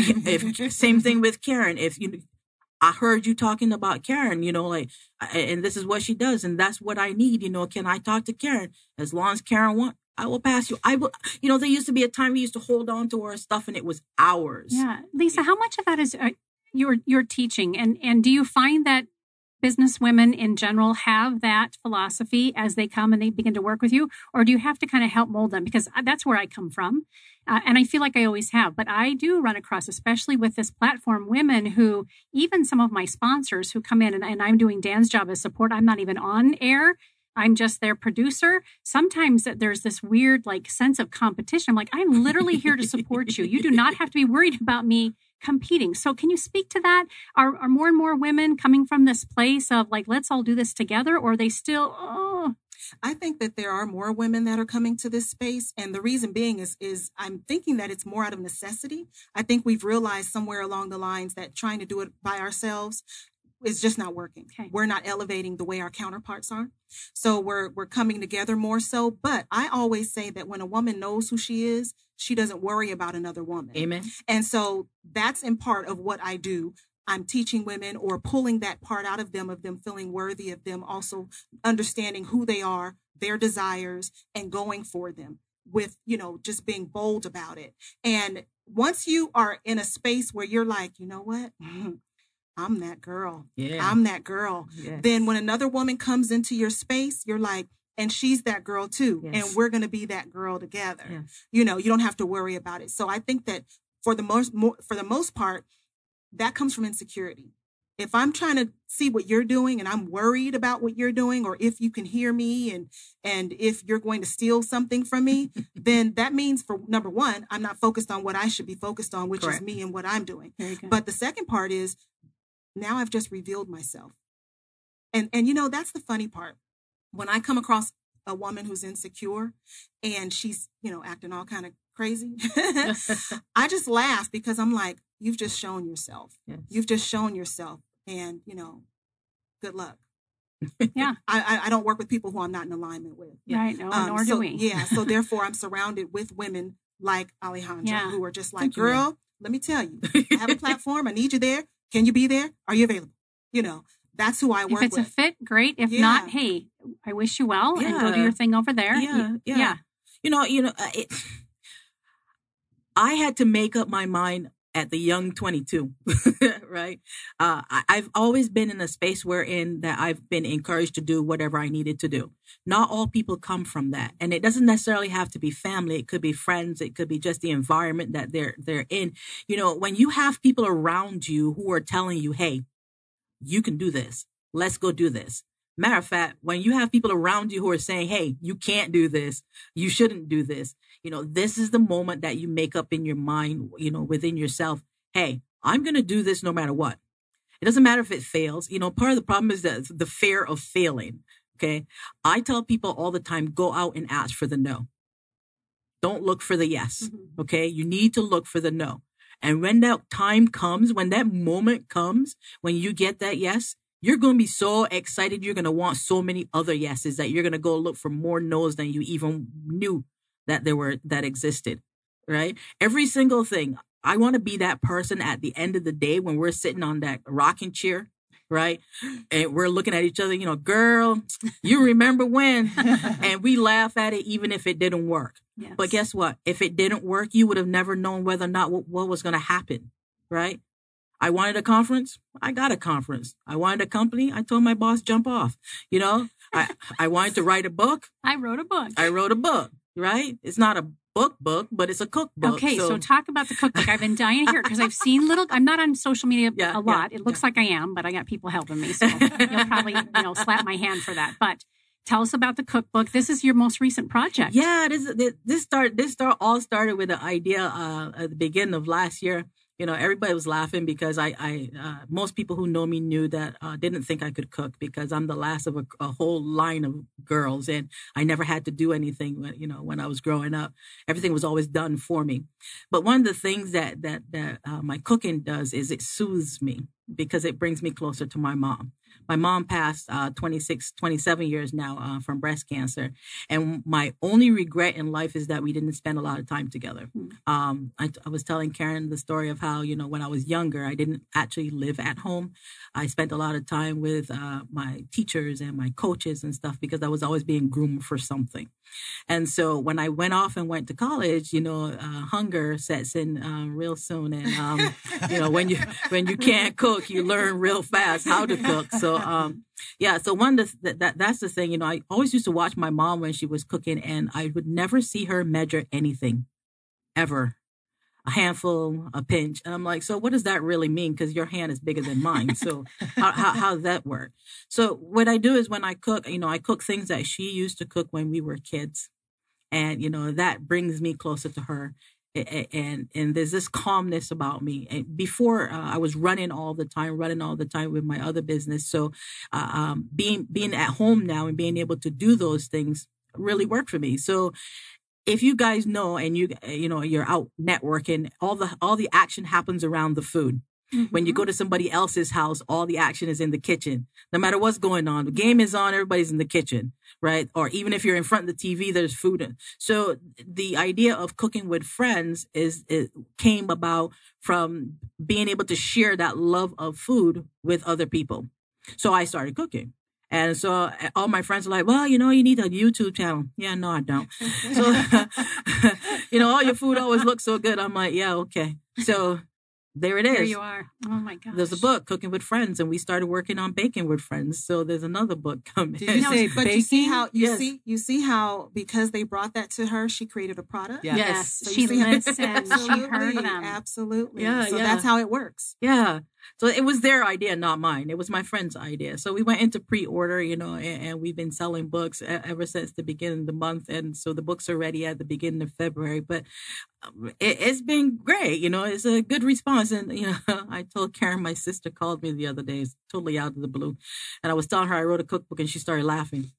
Speaker 4: if if same thing with Karen. If you I heard you talking about Karen, you know, like, and this is what she does, and that's what I need. You know, can I talk to Karen? As long as Karen wants, I will pass you. I will. You know, there used to be a time we used to hold on to our stuff, and it was hours.
Speaker 2: Yeah, Lisa, how much of that is uh, your your teaching, and and do you find that business women in general have that philosophy as they come and they begin to work with you, or do you have to kind of help mold them? Because that's where I come from. Uh, and I feel like I always have, but I do run across, especially with this platform, women who, even some of my sponsors who come in, and, and I'm doing Dan's job as support. I'm not even on air. I'm just their producer. Sometimes there's this weird like sense of competition. I'm like, I'm literally here to support you. You do not have to be worried about me competing. So can you speak to that? Are, are more and more women coming from this place of like, let's all do this together? Or are they still, oh...
Speaker 5: I think that there are more women that are coming to this space. And the reason being is, is I'm thinking that it's more out of necessity. I think we've realized somewhere along the lines that trying to do it by ourselves is just not working. Okay. We're not elevating the way our counterparts are. So we're we're coming together more so. But I always say that when a woman knows who she is, she doesn't worry about another woman.
Speaker 4: Amen.
Speaker 5: And so that's in part of what I do. I'm teaching women or pulling that part out of them, of them feeling worthy, of them also understanding who they are, their desires, and going for them with, you know, just being bold about it. And once you are in a space where you're like, you know what, I'm that girl.
Speaker 4: Yeah.
Speaker 5: I'm that girl.
Speaker 4: Yes.
Speaker 5: Then when another woman comes into your space, you're like, and she's that girl too.
Speaker 4: Yes.
Speaker 5: And we're going to be that girl together.
Speaker 4: Yes.
Speaker 5: You know, you don't have to worry about it. So I think that for the most, more, for the most part, that comes from insecurity. If I'm trying to see what you're doing and I'm worried about what you're doing, or if you can hear me and, and if you're going to steal something from me, then that means, for number one, I'm not focused on what I should be focused on, which
Speaker 4: Correct.
Speaker 5: is me and what I'm doing.
Speaker 2: Very good.
Speaker 5: But the second part is, now I've just revealed myself. And, and, you know, that's the funny part. When I come across a woman who's insecure and she's, you know, acting all kind of crazy, I just laugh, because I'm like, you've just shown yourself.
Speaker 4: Yes.
Speaker 5: You've just shown yourself. And, you know, good luck.
Speaker 2: Yeah.
Speaker 5: I, I, I don't work with people who I'm not in alignment with.
Speaker 2: Right. No,
Speaker 5: Um,
Speaker 2: nor
Speaker 5: so,
Speaker 2: do we.
Speaker 5: Yeah. So therefore, I'm surrounded with women like Alejandra,
Speaker 2: Yeah.
Speaker 5: who are just like,
Speaker 4: Thank you,
Speaker 5: girl, let me tell you, I have a platform. I need you there. Can you be there? Are you available? You know, that's who I
Speaker 2: If
Speaker 5: work
Speaker 2: it's
Speaker 5: with.
Speaker 2: a fit, great. If
Speaker 5: Yeah.
Speaker 2: not, hey, I wish you well and go do
Speaker 4: Yeah.
Speaker 2: your thing over there.
Speaker 4: Yeah,
Speaker 2: Y-
Speaker 4: yeah. You know, you know, uh, it, I had to make up my mind at the young twenty-two, right? Uh, I, I've always been in a space wherein that I've been encouraged to do whatever I needed to do. Not all people come from that, and it doesn't necessarily have to be family. It could be friends. It could be just the environment that they're they're in. You know, when you have people around you who are telling you, "Hey, you can do this. Let's go do this." Matter of fact, when you have people around you who are saying, hey, you can't do this, you shouldn't do this, you know, this is the moment that you make up in your mind, you know, within yourself, hey, I'm going to do this no matter what. It doesn't matter if it fails. You know, part of the problem is that the fear of failing. Okay. I tell people all the time, go out and ask for the no. Don't look for the yes.
Speaker 2: Mm-hmm.
Speaker 4: Okay. You need to look for the no. And when that time comes, when that moment comes, when you get that yes, you're going to be so excited. You're going to want so many other yeses that you're going to go look for more no's than you even knew that there were, that existed, right? Every single thing. I want to be that person at the end of the day when we're sitting on that rocking chair, right? And we're looking at each other, you know, girl, you remember when? And we laugh at it even if it didn't work.
Speaker 2: Yes.
Speaker 4: But guess what? If it didn't work, you would have never known whether or not what, what was going to happen, right? I wanted a conference. I got a conference. I wanted a company. I told my boss, jump off. You know, I, I wanted to write a book.
Speaker 2: I wrote a book.
Speaker 4: I wrote a book, right? It's not a book book, but it's a cookbook.
Speaker 2: Okay, so, so talk about the cookbook. I've been dying to hear it because I've seen little, I'm not on social media
Speaker 4: Yeah,
Speaker 2: a lot.
Speaker 4: yeah,
Speaker 2: it looks
Speaker 4: yeah.
Speaker 2: like I am, but I got people helping me. So you'll probably, you know, slap my hand for that. But tell us about the cookbook. This is your most recent project.
Speaker 4: Yeah, this this start this start all started with an idea uh, at the beginning of last year. You know, everybody was laughing because I, I uh, most people who know me knew that uh, didn't think I could cook because I'm the last of a, a whole line of girls, and I never had to do anything. When, you know, when I was growing up, everything was always done for me. But one of the things that that that uh, my cooking does is it soothes me because it brings me closer to my mom. My mom passed uh, twenty-six, twenty-seven years now uh, from breast cancer. And my only regret in life is that we didn't spend a lot of time together.
Speaker 2: Mm.
Speaker 4: Um, I, I was telling Karen the story of how, you know, when I was younger, I didn't actually live at home. I spent a lot of time with uh, my teachers and my coaches and stuff because I was always being groomed for something. And so when I went off and went to college, you know, uh, hunger sets in um, real soon. And, um, you know, when you when you can't cook, you learn real fast how to cook. So, um, yeah, so one of the, that that's the thing, you know, I always used to watch my mom when she was cooking and I would never see her measure anything ever. A handful, a pinch. And I'm like, so what does that really mean? Because your hand is bigger than mine. So how, how, how does that work? So what I do is when I cook, you know, I cook things that she used to cook when we were kids. And, you know, that brings me closer to her. And, and, and there's this calmness about me. And before uh, I was running all the time, running all the time with my other business. So uh, um, being, being at home now and being able to do those things really worked for me. So if you guys know and you you know you're out networking, all the all the action happens around the food. Mm-hmm. When you go to somebody else's house, all the action is in the kitchen. No matter what's going on, the game is on, everybody's in the kitchen, right? Or even if you're in front of the T V, there's food. In. So the idea of cooking with friends is it came about from being able to share that love of food with other people. So I started cooking. And so all my friends are like, well, you know, you need a YouTube channel. Yeah, no, I don't. So, you know, all your food always looks so good. I'm like, yeah, okay. So there it is.
Speaker 2: There you are. Oh my gosh.
Speaker 4: There's a book, Cooking with Friends, and we started working on baking with friends. So there's another book coming.
Speaker 3: Did you say
Speaker 5: but
Speaker 3: baking?
Speaker 5: you see how you
Speaker 4: Yes.
Speaker 5: see you see how because they brought that to her, she created a product.
Speaker 3: Yeah.
Speaker 2: Yes,
Speaker 5: So
Speaker 2: she
Speaker 5: you see how-
Speaker 2: listened. She heard
Speaker 5: Absolutely,
Speaker 2: them.
Speaker 5: Absolutely.
Speaker 4: Yeah,
Speaker 5: so
Speaker 4: yeah.
Speaker 5: that's how it works.
Speaker 4: Yeah. So it was their idea, not mine. It was my friend's idea. So we went into pre-order, you know, and, and we've been selling books e- ever since the beginning of the month. And so the books are ready at the beginning of February. But um, it, it's been great. You know, it's a good response. And, you know, I told Karen, my sister called me the other day. It's totally out of the blue. And I was telling her I wrote a cookbook and she started laughing.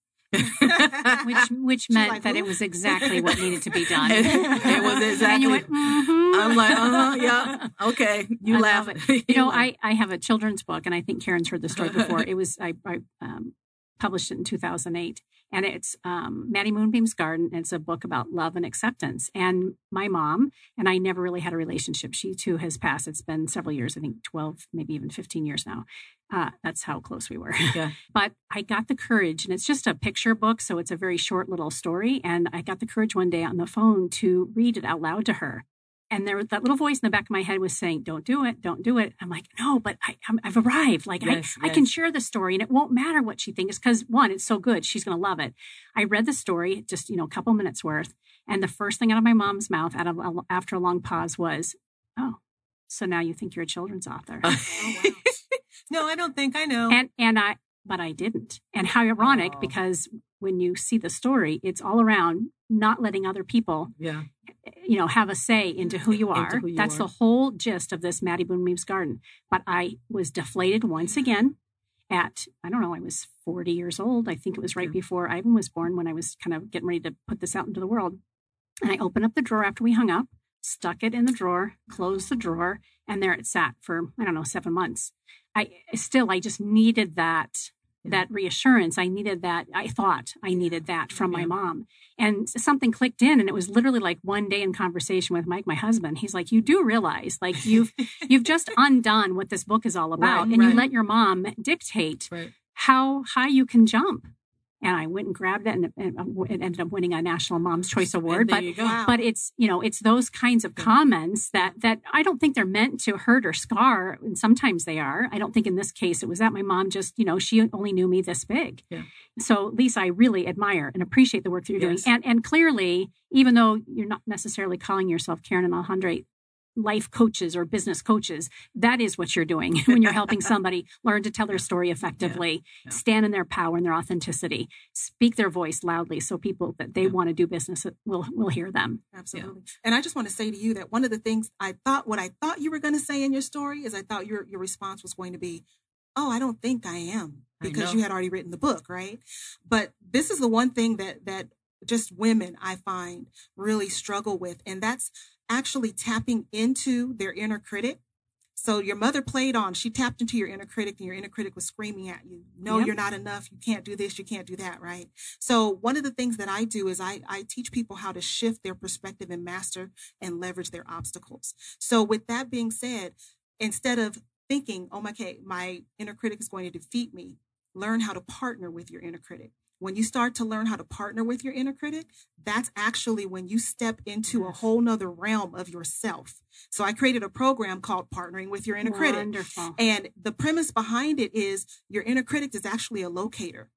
Speaker 2: which which meant
Speaker 5: like,
Speaker 2: that
Speaker 5: "Ooh."
Speaker 2: it was exactly what needed to be done.
Speaker 4: It, it was exactly.
Speaker 2: And you went, mhm.
Speaker 4: I'm like, uh huh, yeah, okay. You
Speaker 2: I
Speaker 4: laugh.
Speaker 2: love it. You know, I, I have a children's book, and I think Karen's heard the story before. It was I, I um, published it in two thousand eight, and it's um, Maddie Moonbeam's Garden. And it's a book about love and acceptance. And my mom and I never really had a relationship. She too has passed. It's been several years, I think twelve, maybe even fifteen years now. Uh, that's how close we were.
Speaker 4: Yeah.
Speaker 2: But I got the courage, and it's just a picture book, so it's a very short little story. And I got the courage one day on the phone to read it out loud to her. And there, that little voice in the back of my head was saying, "Don't do it, don't do it." I'm like, "No, but I, I'm, I've arrived. Like,
Speaker 4: Yes,
Speaker 2: I, I
Speaker 4: yes.
Speaker 2: can share the story, and it won't matter what she thinks because one, it's so good, she's going to love it." I read the story, just you know, a couple minutes worth, and the first thing out of my mom's mouth, out of after a long pause, was, "Oh, so now you think you're a children's author?"
Speaker 5: Oh, wow.
Speaker 3: No, I don't think I know.
Speaker 2: and and I, but I didn't. And how ironic,
Speaker 3: Oh.
Speaker 2: because when you see the story, it's all around not letting other people,
Speaker 4: Yeah.
Speaker 2: you know, have a say into who you
Speaker 4: Into
Speaker 2: are.
Speaker 4: who you
Speaker 2: That's
Speaker 4: are.
Speaker 2: the whole gist of this Maddie Moonbeam's Garden. But I was deflated once again at, I don't know, I was forty years old. I think it was right
Speaker 4: Yeah.
Speaker 2: before Ivan was born when I was kind of getting ready to put this out into the world. And I opened up the drawer after we hung up, stuck it in the drawer, closed the drawer, and there it sat for, I don't know, seven months. I still, I just needed that, that reassurance. I needed that. I thought I needed that from my
Speaker 4: Yeah.
Speaker 2: mom. And something clicked in, and it was literally like one day in conversation with Mike, my husband. He's like, "You do realize, like you've, you've just undone what this book is all about.
Speaker 4: Right,
Speaker 2: and you
Speaker 4: right.
Speaker 2: let your mom dictate
Speaker 4: Right.
Speaker 2: how high you can jump." And I went and grabbed it, and it, it ended up winning a National Mom's Choice Award.
Speaker 4: And there
Speaker 2: But
Speaker 4: you go.
Speaker 5: Wow.
Speaker 2: but it's, you know, it's those kinds of comments that that I don't think they're meant to hurt or scar, and sometimes they are. I don't think in this case it was that. My mom just, you know, she only knew me this big.
Speaker 4: Yeah.
Speaker 2: So Lisa, I really admire and appreciate the work that you're
Speaker 4: Yes.
Speaker 2: doing. And and clearly, even though you're not necessarily calling yourself Karen and Alejandra life coaches or business coaches, that is what you're doing when you're helping somebody learn to tell their story effectively,
Speaker 4: Yeah.
Speaker 2: stand in their power and their authenticity, speak their voice loudly so people that they
Speaker 4: Yeah.
Speaker 2: want to do business will will hear them.
Speaker 5: Absolutely. And I just want to say to you that one of the things I thought, what I thought you were going to say in your story is I thought your, your response was going to be, "Oh, I don't think I am,"
Speaker 4: I
Speaker 5: because
Speaker 4: know.
Speaker 5: you had already written the book, right? But this is the one thing that, that just women I find really struggle with. And that's actually tapping into their inner critic. So your mother played on, she tapped into your inner critic, and your inner critic was screaming at you, "No,
Speaker 2: Yep.
Speaker 5: you're not enough. You can't do this. You can't do that." Right. So one of the things that I do is I, I teach people how to shift their perspective and master and leverage their obstacles. So with that being said, instead of thinking, "Oh my, okay, my inner critic is going to defeat me," learn how to partner with your inner critic. When you start to learn how to partner with your inner critic, that's actually when you step into a whole nother realm of yourself. So I created a program called Partnering with Your Inner Critic.
Speaker 2: Wonderful.
Speaker 5: And the premise behind it is your inner critic is actually a locator.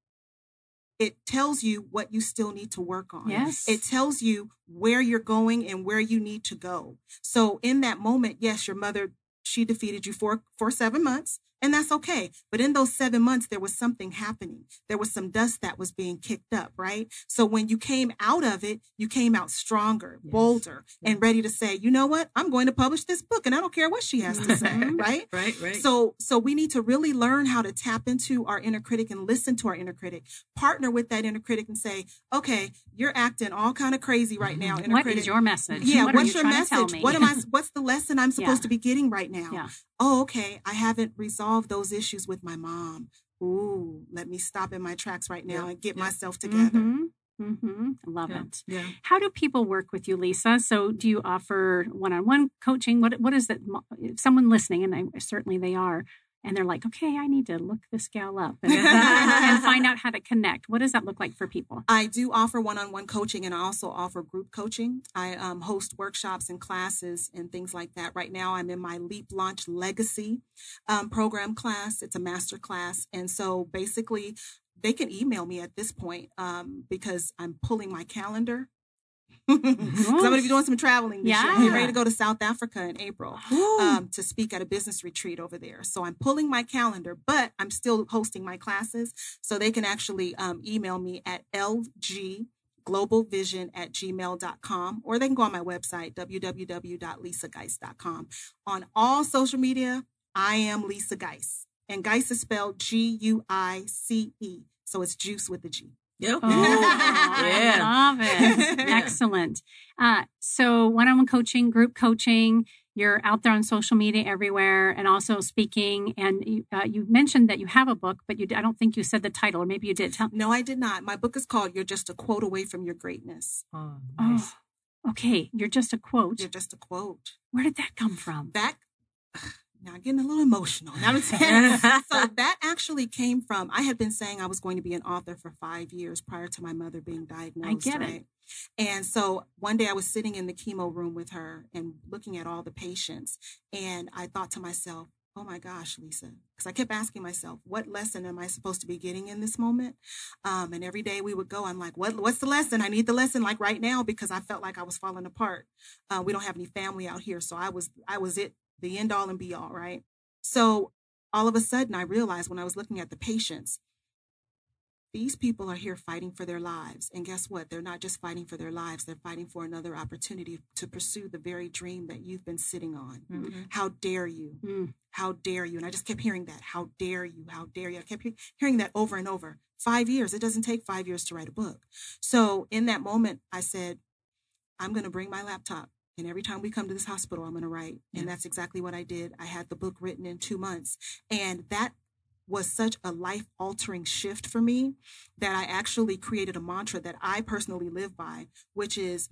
Speaker 5: It tells you what you still need to work on.
Speaker 2: Yes.
Speaker 5: It tells you where you're going and where you need to go. So in that moment, yes, your mother, she defeated you for, for seven months. And that's okay. But in those seven months, there was something happening. There was some dust that was being kicked up, right? So when you came out of it, you came out stronger, yes. bolder, yes. and ready to say, you know what? I'm going to publish this book and I don't care what she has to say, right?
Speaker 4: Right, right.
Speaker 5: So, so we need to really learn how to tap into our inner critic and listen to our inner critic, partner with that inner critic and say, okay, you're acting all kind of crazy right now. Inner
Speaker 2: what
Speaker 5: critic.
Speaker 2: is your message?
Speaker 5: Yeah.
Speaker 2: What
Speaker 5: what's your message? What am I, what's the lesson I'm supposed
Speaker 2: yeah.
Speaker 5: to be getting right now?
Speaker 2: Yeah.
Speaker 5: Oh, okay. I haven't resolved those issues with my mom. Ooh, let me stop in my tracks right now yeah. and get yeah. myself together.
Speaker 2: Mm-hmm. Mm-hmm. I love
Speaker 4: yeah.
Speaker 2: it.
Speaker 4: Yeah.
Speaker 2: How do people work with you, Lisa? So do you offer one-on-one coaching? What What is it? If someone listening, and I, certainly they are, and they're like, okay, I need to look this gal up and, and find out how to connect. What does that look like for people?
Speaker 5: I do offer one-on-one coaching, and I also offer group coaching. I um, host workshops and classes and things like that. Right now, I'm in my Leap Launch Legacy um, program class. It's a master class. And so basically, they can email me at this point um, because I'm pulling my calendar. Because I'm going to be doing some traveling this
Speaker 2: yeah.
Speaker 5: year. I'm getting ready to go to South Africa in April um, to speak at a business retreat over there. So I'm pulling my calendar, but I'm still hosting my classes. So they can actually um, email me at l g global vision at gmail dot com, or they can go on my website, w w w dot lisa geis dot com. On all social media, I am Lisa Geis. And Geis is spelled G U I C E. So it's juice with a G.
Speaker 2: Yep. Oh, yeah. I love it. Excellent. Uh, so one-on-one coaching, group coaching, you're out there on social media everywhere and also speaking. And you, uh, you mentioned that you have a book, but you I don't think you said the title, or maybe you did. Tell-
Speaker 5: no, I did not. My book is called You're Just a Quote Away from Your Greatness.
Speaker 2: Oh, nice. Oh, okay. You're just a quote.
Speaker 5: You're just a quote.
Speaker 2: Where did that come from?
Speaker 5: That... Now, getting a little emotional. Now, so that actually came from, I had been saying I was going to be an author for five years prior to my mother being diagnosed.
Speaker 2: I get
Speaker 5: right?
Speaker 2: it.
Speaker 5: And so one day I was sitting in the chemo room with her and looking at all the patients. And I thought to myself, oh my gosh, Lisa, because I kept asking myself, what lesson am I supposed to be getting in this moment? Um, and every day we would go, I'm like, what, what's the lesson? I need the lesson like right now, because I felt like I was falling apart. Uh, we don't have any family out here. So I was, I was it. The end all and be all, right? So all of a sudden I realized when I was looking at the patients, these people are here fighting for their lives. And guess what? They're not just fighting for their lives. They're fighting for another opportunity to pursue the very dream that you've been sitting on. Mm-hmm. How dare you? Mm. How dare you? And I just kept hearing that. How dare you? How dare you? I kept he- hearing that over and over. Five years. It doesn't take five years to write a book. So in that moment, I said, I'm going to bring my laptop. And every time we come to this hospital, I'm going to write. Yeah. And that's exactly what I did. I had the book written in two months. And that was such a life-altering shift for me that I actually created a mantra that I personally live by, which is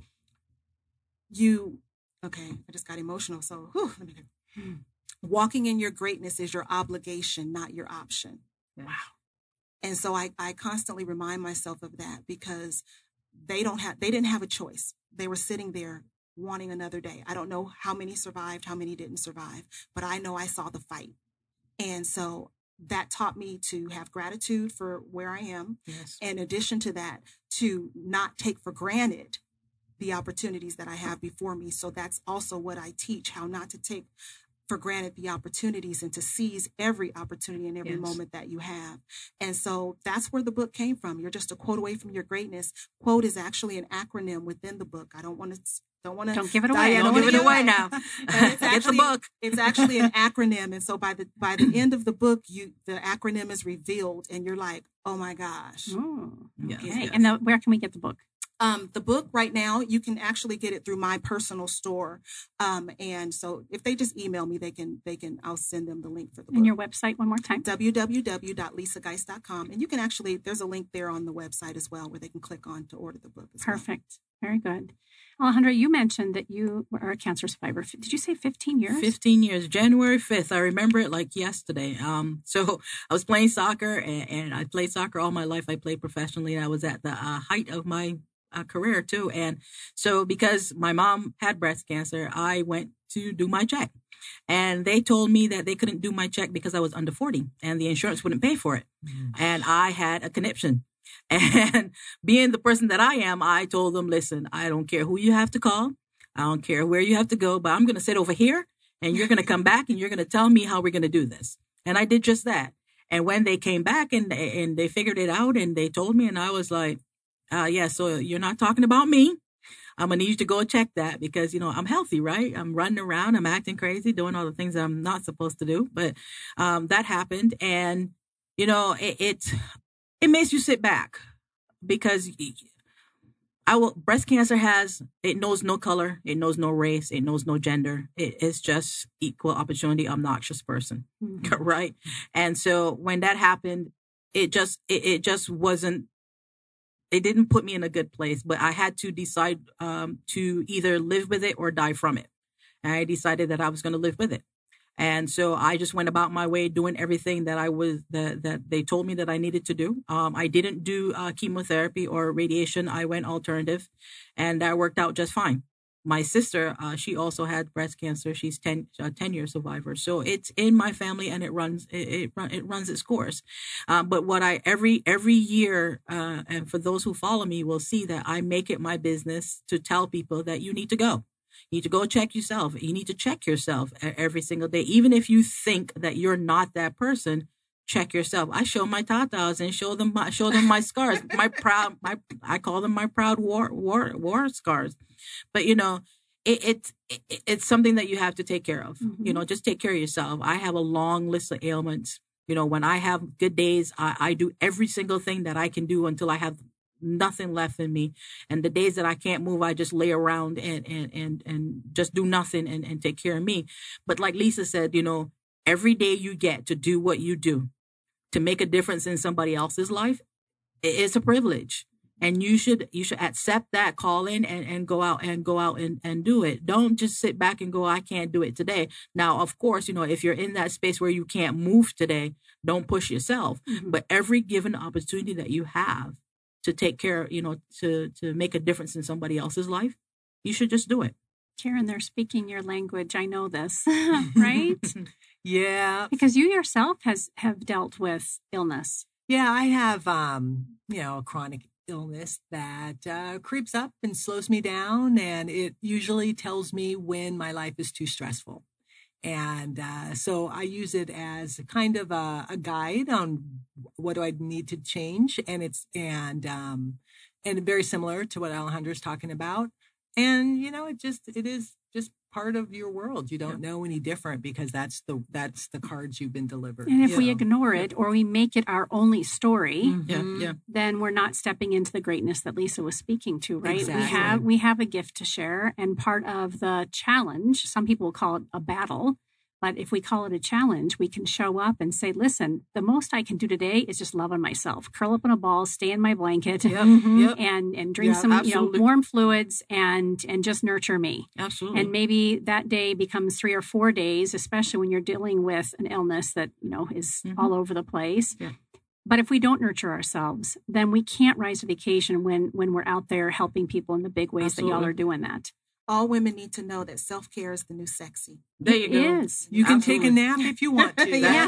Speaker 5: you, okay, I just got emotional. So whew, let me go. Walking in your greatness is your obligation, not your option.
Speaker 2: Yeah.
Speaker 5: Wow. And so I, I constantly remind myself of that because they don't have, they didn't have a choice. They were sitting there wanting another day. I don't know how many survived, how many didn't survive, but I know I saw the fight. And so that taught me to have gratitude for where I am.
Speaker 4: Yes.
Speaker 5: In addition to that, to not take for granted the opportunities that I have before me. So that's also what I teach, how not to take for granted the opportunities and to seize every opportunity and every yes. moment that you have. And so that's where the book came from. You're just a quote away from your greatness. Quote is actually an acronym within the book. I don't want to Don't want to
Speaker 2: don't give it away.
Speaker 4: Don't, don't give it away now.
Speaker 5: It's actually,
Speaker 4: Get the book.
Speaker 5: It's actually an acronym, and so by the by the end of the book, you the acronym is revealed, and you're like, oh my gosh.
Speaker 2: Oh, okay.
Speaker 5: Yes.
Speaker 2: And the, where can we get the book?
Speaker 5: Um, the book right now, you can actually get it through my personal store, um, and so if they just email me, they can they can I'll send them the link for the book.
Speaker 2: And your website one more time.
Speaker 5: w w w dot lisa geis dot com, and you can actually there's a link there on the website as well where they can click on to order the book. As
Speaker 2: Perfect. Well. Very good. Alejandra, you mentioned that you were a cancer survivor. Did you say fifteen years?
Speaker 4: fifteen years. January fifth. I remember it like yesterday. Um, so I was playing soccer, and, and I played soccer all my life. I played professionally. I was at the uh, height of my uh, career, too. And so because my mom had breast cancer, I went to do my check. And they told me that they couldn't do my check because I was under forty, and the insurance wouldn't pay for it. Mm-hmm. And I had a conniption. And being the person that I am, I told them, listen, I don't care who you have to call. I don't care where you have to go, but I'm going to sit over here and you're going to come back and you're going to tell me how we're going to do this. And I did just that. And when they came back and and they figured it out and they told me, and I was like, uh, yeah, so you're not talking about me. I'm going to need you to go check that because, you know, I'm healthy, right? I'm running around. I'm acting crazy, doing all the things I'm not supposed to do. But um, that happened. And, you know, it, it, it makes you sit back because I will, breast cancer has, it knows no color. It knows no race. It knows no gender. It is just equal opportunity, obnoxious person. Mm-hmm. Right. And so when that happened, it just, it, it just wasn't, it didn't put me in a good place, but I had to decide um, to either live with it or die from it. And I decided that I was going to live with it. And so I just went about my way doing everything that I was, that, that they told me that I needed to do. Um, I didn't do uh, chemotherapy or radiation. I went alternative and that worked out just fine. My sister, uh, she also had breast cancer. She's ten, uh, ten year survivor. So it's in my family and it runs, it, it, it runs its course. Um, but what I, every, every year, uh, and for those who follow me will see that I make it my business to tell people that you need to go. You need to go check yourself. You need to check yourself every single day. Even if you think that you're not that person, check yourself. I show my tatas and show them my, show them my scars. My proud, my, I call them my proud war, war, war scars. But, you know, it, it, it it's something that you have to take care of. Mm-hmm. You know, just take care of yourself. I have a long list of ailments. You know, when I have good days, I, I do every single thing that I can do until I have nothing left in me. And the days that I can't move, I just lay around and, and, and, and just do nothing and, and take care of me. But like Lisa said, you know, every day you get to do what you do to make a difference in somebody else's life, it's a privilege. And you should you should accept that calling and, and go out and go out and, and do it. Don't just sit back and go, I can't do it today. Now, of course, you know, if you're in that space where you can't move today, don't push yourself. Mm-hmm. But every given opportunity that you have to take care, you know, to, to make a difference in somebody else's life, you should just do it.
Speaker 2: Karen, they're speaking your language. I know this, right?
Speaker 3: Yeah.
Speaker 2: Because you yourself has have dealt with illness.
Speaker 3: Yeah, I have, um, you know, a chronic illness that uh, creeps up and slows me down. And it usually tells me when my life is too stressful. And uh, so I use it as a kind of a, a guide on what do I need to change. And it's, and, um, and very similar to what Alejandra's talking about. And, you know, it just, it is just part of your world. You don't yeah. know any different because that's the, that's the cards you've been delivered.
Speaker 2: And if we
Speaker 3: know.
Speaker 2: ignore it or we make it our only story,
Speaker 4: mm-hmm. yeah, yeah.
Speaker 2: then we're not stepping into the greatness that Lisa was speaking to, right?
Speaker 3: Exactly.
Speaker 2: We have, we have a gift to share, and part of the challenge, some people will call it a battle, but if we call it a challenge, we can show up and say, listen, the most I can do today is just love on myself, curl up in a ball, stay in my blanket,
Speaker 3: yep, yep.
Speaker 2: and and drink
Speaker 3: yeah,
Speaker 2: some
Speaker 3: absolutely.
Speaker 2: you know warm fluids and and just nurture me.
Speaker 4: Absolutely.
Speaker 2: And maybe that day becomes three or four days, especially when you're dealing with an illness that, you know, is mm-hmm. all over the place.
Speaker 4: Yeah.
Speaker 2: But if we don't nurture ourselves, then we can't rise to the occasion when when we're out there helping people in the big ways
Speaker 4: Absolutely.
Speaker 2: that y'all are doing that.
Speaker 5: All women need to know that self-care is the new sexy.
Speaker 4: There you
Speaker 2: It
Speaker 4: go.
Speaker 2: is.
Speaker 3: You can
Speaker 4: Absolutely.
Speaker 3: take a nap if you want to.
Speaker 2: Yeah.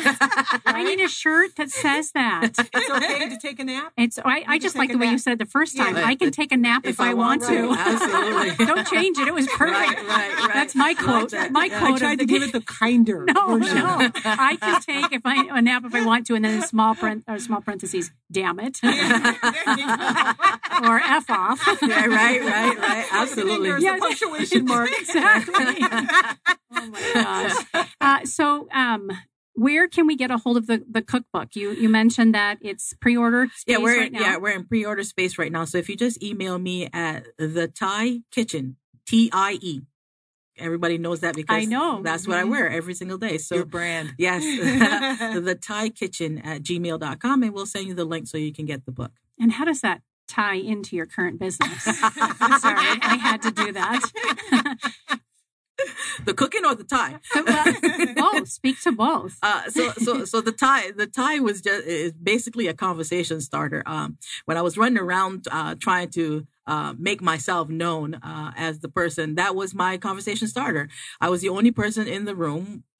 Speaker 2: I need a shirt that says that.
Speaker 3: It's okay to take a nap.
Speaker 2: It's I, I just like the way you said it the first time.
Speaker 3: Yeah.
Speaker 2: I can take a nap if,
Speaker 4: If
Speaker 2: I,
Speaker 4: I
Speaker 2: want,
Speaker 4: want
Speaker 2: to.
Speaker 4: to. Absolutely.
Speaker 2: Don't change it. It was perfect.
Speaker 4: Right, right, right.
Speaker 2: That's my quote.
Speaker 4: Like that.
Speaker 2: My
Speaker 4: Yeah.
Speaker 2: quote.
Speaker 3: I tried
Speaker 2: of
Speaker 3: to
Speaker 2: the
Speaker 3: give it the kinder
Speaker 2: No,
Speaker 3: version.
Speaker 2: no. I can take if I a nap if I want to, and then in small print or small parentheses, damn it, or f off.
Speaker 4: Yeah, right, right, right. Absolutely.
Speaker 3: There's
Speaker 2: Yes.
Speaker 3: a punctuation mark.
Speaker 2: Exactly. Oh my gosh. Uh, so, um, where can we get a hold of the, the cookbook? You you mentioned that it's pre-order space
Speaker 4: Yeah, we're
Speaker 2: right now.
Speaker 4: yeah we're in pre-order space right now. So if you just email me at the Thai Kitchen, T I E. Everybody knows that because
Speaker 2: I know.
Speaker 4: that's what I wear every single day. So
Speaker 3: Your brand.
Speaker 4: yes, the Thai Kitchen at gmail dot com, and we'll send you the link so you can get the book.
Speaker 2: And how does that tie into your current business? Sorry, I had to do that.
Speaker 4: The cooking or the Thai?
Speaker 2: Well, both. Speak to both.
Speaker 4: Uh, so, so, so the Thai, the Thai was just is basically a conversation starter. Um, when I was running around uh, trying to uh, make myself known uh, as the person, that was my conversation starter. I was the only person in the room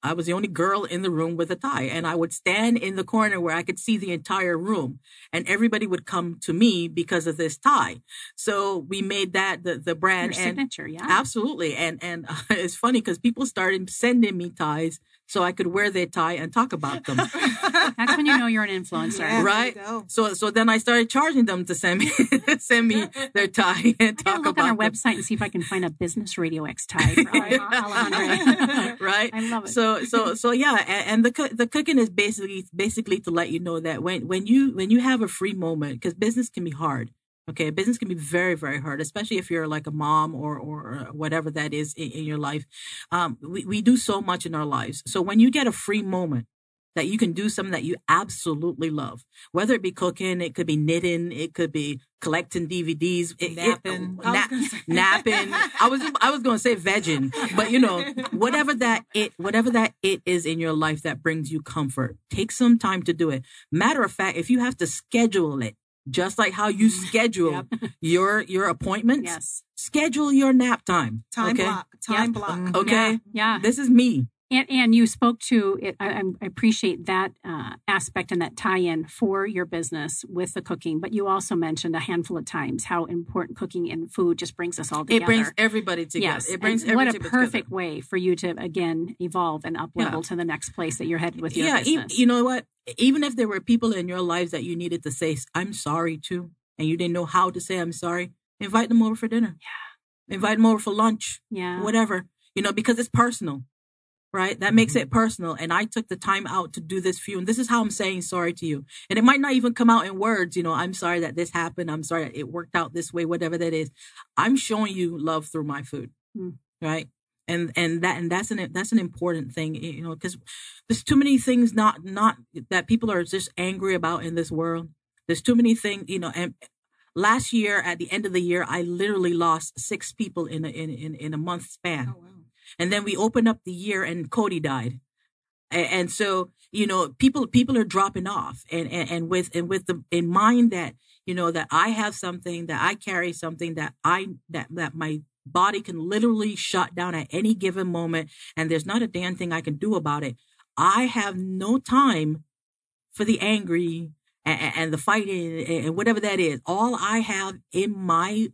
Speaker 4: I was the only girl in the room with a tie, and I would stand in the corner where I could see the entire room, and everybody would come to me because of this tie. So we made that the, the brand.
Speaker 2: Your
Speaker 4: and
Speaker 2: signature, yeah.
Speaker 4: Absolutely. And, and uh, it's funny because people started sending me ties so I could wear their tie and talk about them.
Speaker 2: That's when you know you're an influencer.
Speaker 5: Yeah,
Speaker 4: right?
Speaker 5: there you go.
Speaker 4: So so then I started charging them to send me send me their tie and
Speaker 2: I
Speaker 4: talk
Speaker 2: gotta look
Speaker 4: about
Speaker 2: on our
Speaker 4: them.
Speaker 2: website and see if I can find a Business Radio X tie for Alejandra.
Speaker 4: Right?
Speaker 2: I love it.
Speaker 4: So so so yeah, and, and the coo- the cooking is basically basically to let you know that when when you when you have a free moment, because business can be hard. Okay, business can be very, very hard, especially if you're like a mom or or whatever that is in, in your life. Um, we, we do so much in our lives. So when you get a free moment that you can do something that you absolutely love, whether it be cooking, it could be knitting, it could be collecting D V Ds, it,
Speaker 3: Napping.
Speaker 4: it, na- napping. I was I was going to say vegging, but you know, whatever that it whatever that it is in your life that brings you comfort, take some time to do it. Matter of fact, if you have to schedule it, just like how you schedule
Speaker 2: Yep.
Speaker 4: your your appointments,
Speaker 2: Yes.
Speaker 4: schedule your nap time.
Speaker 5: Time
Speaker 4: okay?
Speaker 5: block. Time
Speaker 2: Yep.
Speaker 5: block.
Speaker 4: Okay,
Speaker 2: Yeah. yeah.
Speaker 4: this is me.
Speaker 2: And, and you spoke to it. I, I appreciate that uh, aspect and that tie-in for your business with the cooking. But you also mentioned a handful of times how important cooking and food just brings us all together.
Speaker 4: It brings everybody together.
Speaker 2: Yes,
Speaker 4: It brings
Speaker 2: and what a
Speaker 4: everybody
Speaker 2: perfect
Speaker 4: together.
Speaker 2: way for you to again evolve and up level
Speaker 4: Yeah.
Speaker 2: to the next place that you're headed with your
Speaker 4: Yeah, e-
Speaker 2: business.
Speaker 4: you know what? Even if there were people in your lives that you needed to say "I'm sorry" to, and you didn't know how to say "I'm sorry," invite them over for dinner. Yeah, invite them over for lunch.
Speaker 2: yeah,
Speaker 4: Whatever, you know, because it's personal. Right? That makes it personal. And I took the time out to do this for you. And this is how I'm saying sorry to you. And it might not even come out in words. You know, I'm sorry that this happened. I'm sorry that it worked out this way, whatever that is. I'm showing you love through my food.
Speaker 2: Mm.
Speaker 4: Right? And, and that, and that's an, that's an important thing, you know, because there's too many things not, not that people are just angry about in this world. There's too many things, you know, and last year at the end of the year, I literally lost six people in a, in, in, in a month span.
Speaker 5: Oh, wow.
Speaker 4: And then we opened up the year and Cody died. And, and so, you know, people, people are dropping off and, and, and with, and with the, in mind that, you know, that I have something, that I carry something that I, that, that my body can literally shut down at any given moment. And there's not a damn thing I can do about it. I have no time for the angry and, and the fighting and whatever that is. All I have in my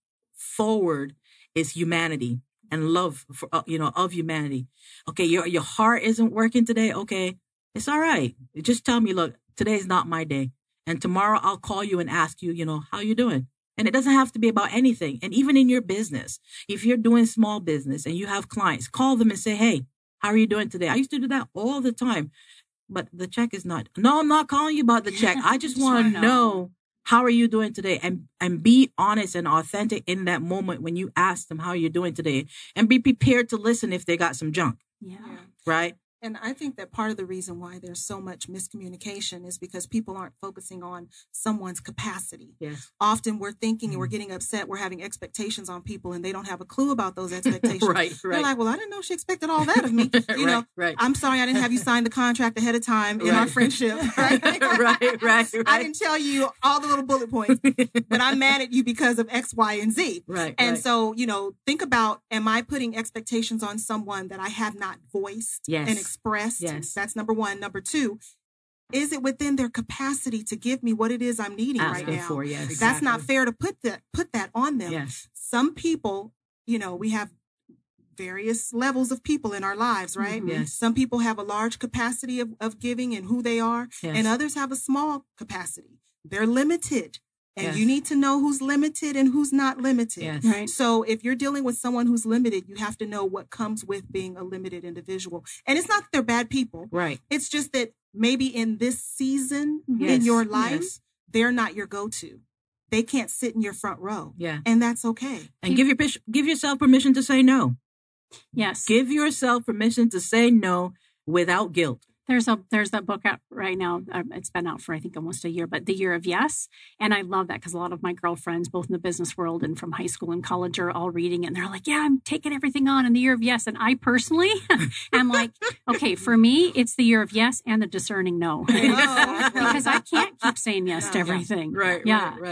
Speaker 4: forward is humanity. And love, for, uh, you know, of humanity. Okay, your your heart isn't working today. Okay, it's all right. Just tell me, look, today's not my day, and tomorrow I'll call you and ask you, you know, how you doing. And it doesn't have to be about anything. And even in your business, if you're doing small business and you have clients, call them and say, hey, how are you doing today? I used to do that all the time, but the check is not. No, I'm not calling you about the check. I just,
Speaker 2: Just
Speaker 4: want to
Speaker 2: wanna know.
Speaker 4: know. How are you doing today? And and be honest and authentic in that moment when you ask them how you're doing today. And be prepared to listen if they got some junk,
Speaker 2: yeah.
Speaker 5: Yeah.
Speaker 4: right?
Speaker 5: And I think that part of the reason why there's so much miscommunication is because people aren't focusing on someone's capacity.
Speaker 4: Yes.
Speaker 5: Often we're thinking and we're getting upset, we're having expectations on people and they don't have a clue about those expectations.
Speaker 4: Right,
Speaker 5: They're
Speaker 4: right.
Speaker 5: like, well, I didn't know she expected all that of me. You
Speaker 4: Right,
Speaker 5: know,
Speaker 4: right.
Speaker 5: I'm sorry I didn't have you sign the contract ahead of time in our
Speaker 4: Right.
Speaker 5: friendship. Right?
Speaker 4: right, right, right.
Speaker 5: I didn't tell you all the little bullet points, but I'm mad at you because of X, Y, and Z.
Speaker 4: Right,
Speaker 5: And
Speaker 4: right.
Speaker 5: so, you know, think about, am I putting expectations on someone that I have not voiced
Speaker 4: Yes.
Speaker 5: and expressed?
Speaker 4: Yes.
Speaker 5: That's number one. Number two, is it within their capacity to give me what it is I'm needing
Speaker 4: Asking
Speaker 5: right now?
Speaker 4: for, yes.
Speaker 5: That's not
Speaker 3: Exactly.
Speaker 5: fair to put that put that on them.
Speaker 4: Yes.
Speaker 5: Some people, you know, we have various levels of people in our lives, right?
Speaker 4: Mhm. Yes.
Speaker 5: Some people have a large capacity of, of giving and who they are,
Speaker 4: Yes.
Speaker 5: and others have a small capacity. They're limited. And
Speaker 4: Yes.
Speaker 5: you need to know who's limited and who's not limited.
Speaker 4: Yes.
Speaker 2: Right.
Speaker 5: So if you're dealing with someone who's limited, you have to know what comes with being a limited individual. And it's not that they're bad people.
Speaker 4: Right.
Speaker 5: It's just that maybe in this season
Speaker 2: Yes.
Speaker 5: in your life,
Speaker 4: Yes.
Speaker 5: they're not your go-to. They can't sit in your front row.
Speaker 4: Yeah.
Speaker 5: And that's okay.
Speaker 4: And give your pers- give yourself permission to say no.
Speaker 2: Yes.
Speaker 4: Give yourself permission to say no without guilt.
Speaker 2: There's a there's that book out right now. Uh, It's been out for I think almost a year, but The Year of Yes, and I love that because a lot of my girlfriends, both in the business world and from high school and college, are all reading it. And they're like, "Yeah, I'm taking everything on in the Year of Yes." And I personally, am like, "Okay, for me, it's the Year of Yes and the discerning no," because I can't keep saying yes to everything.
Speaker 4: Right.
Speaker 2: Yeah.
Speaker 4: Right. Right.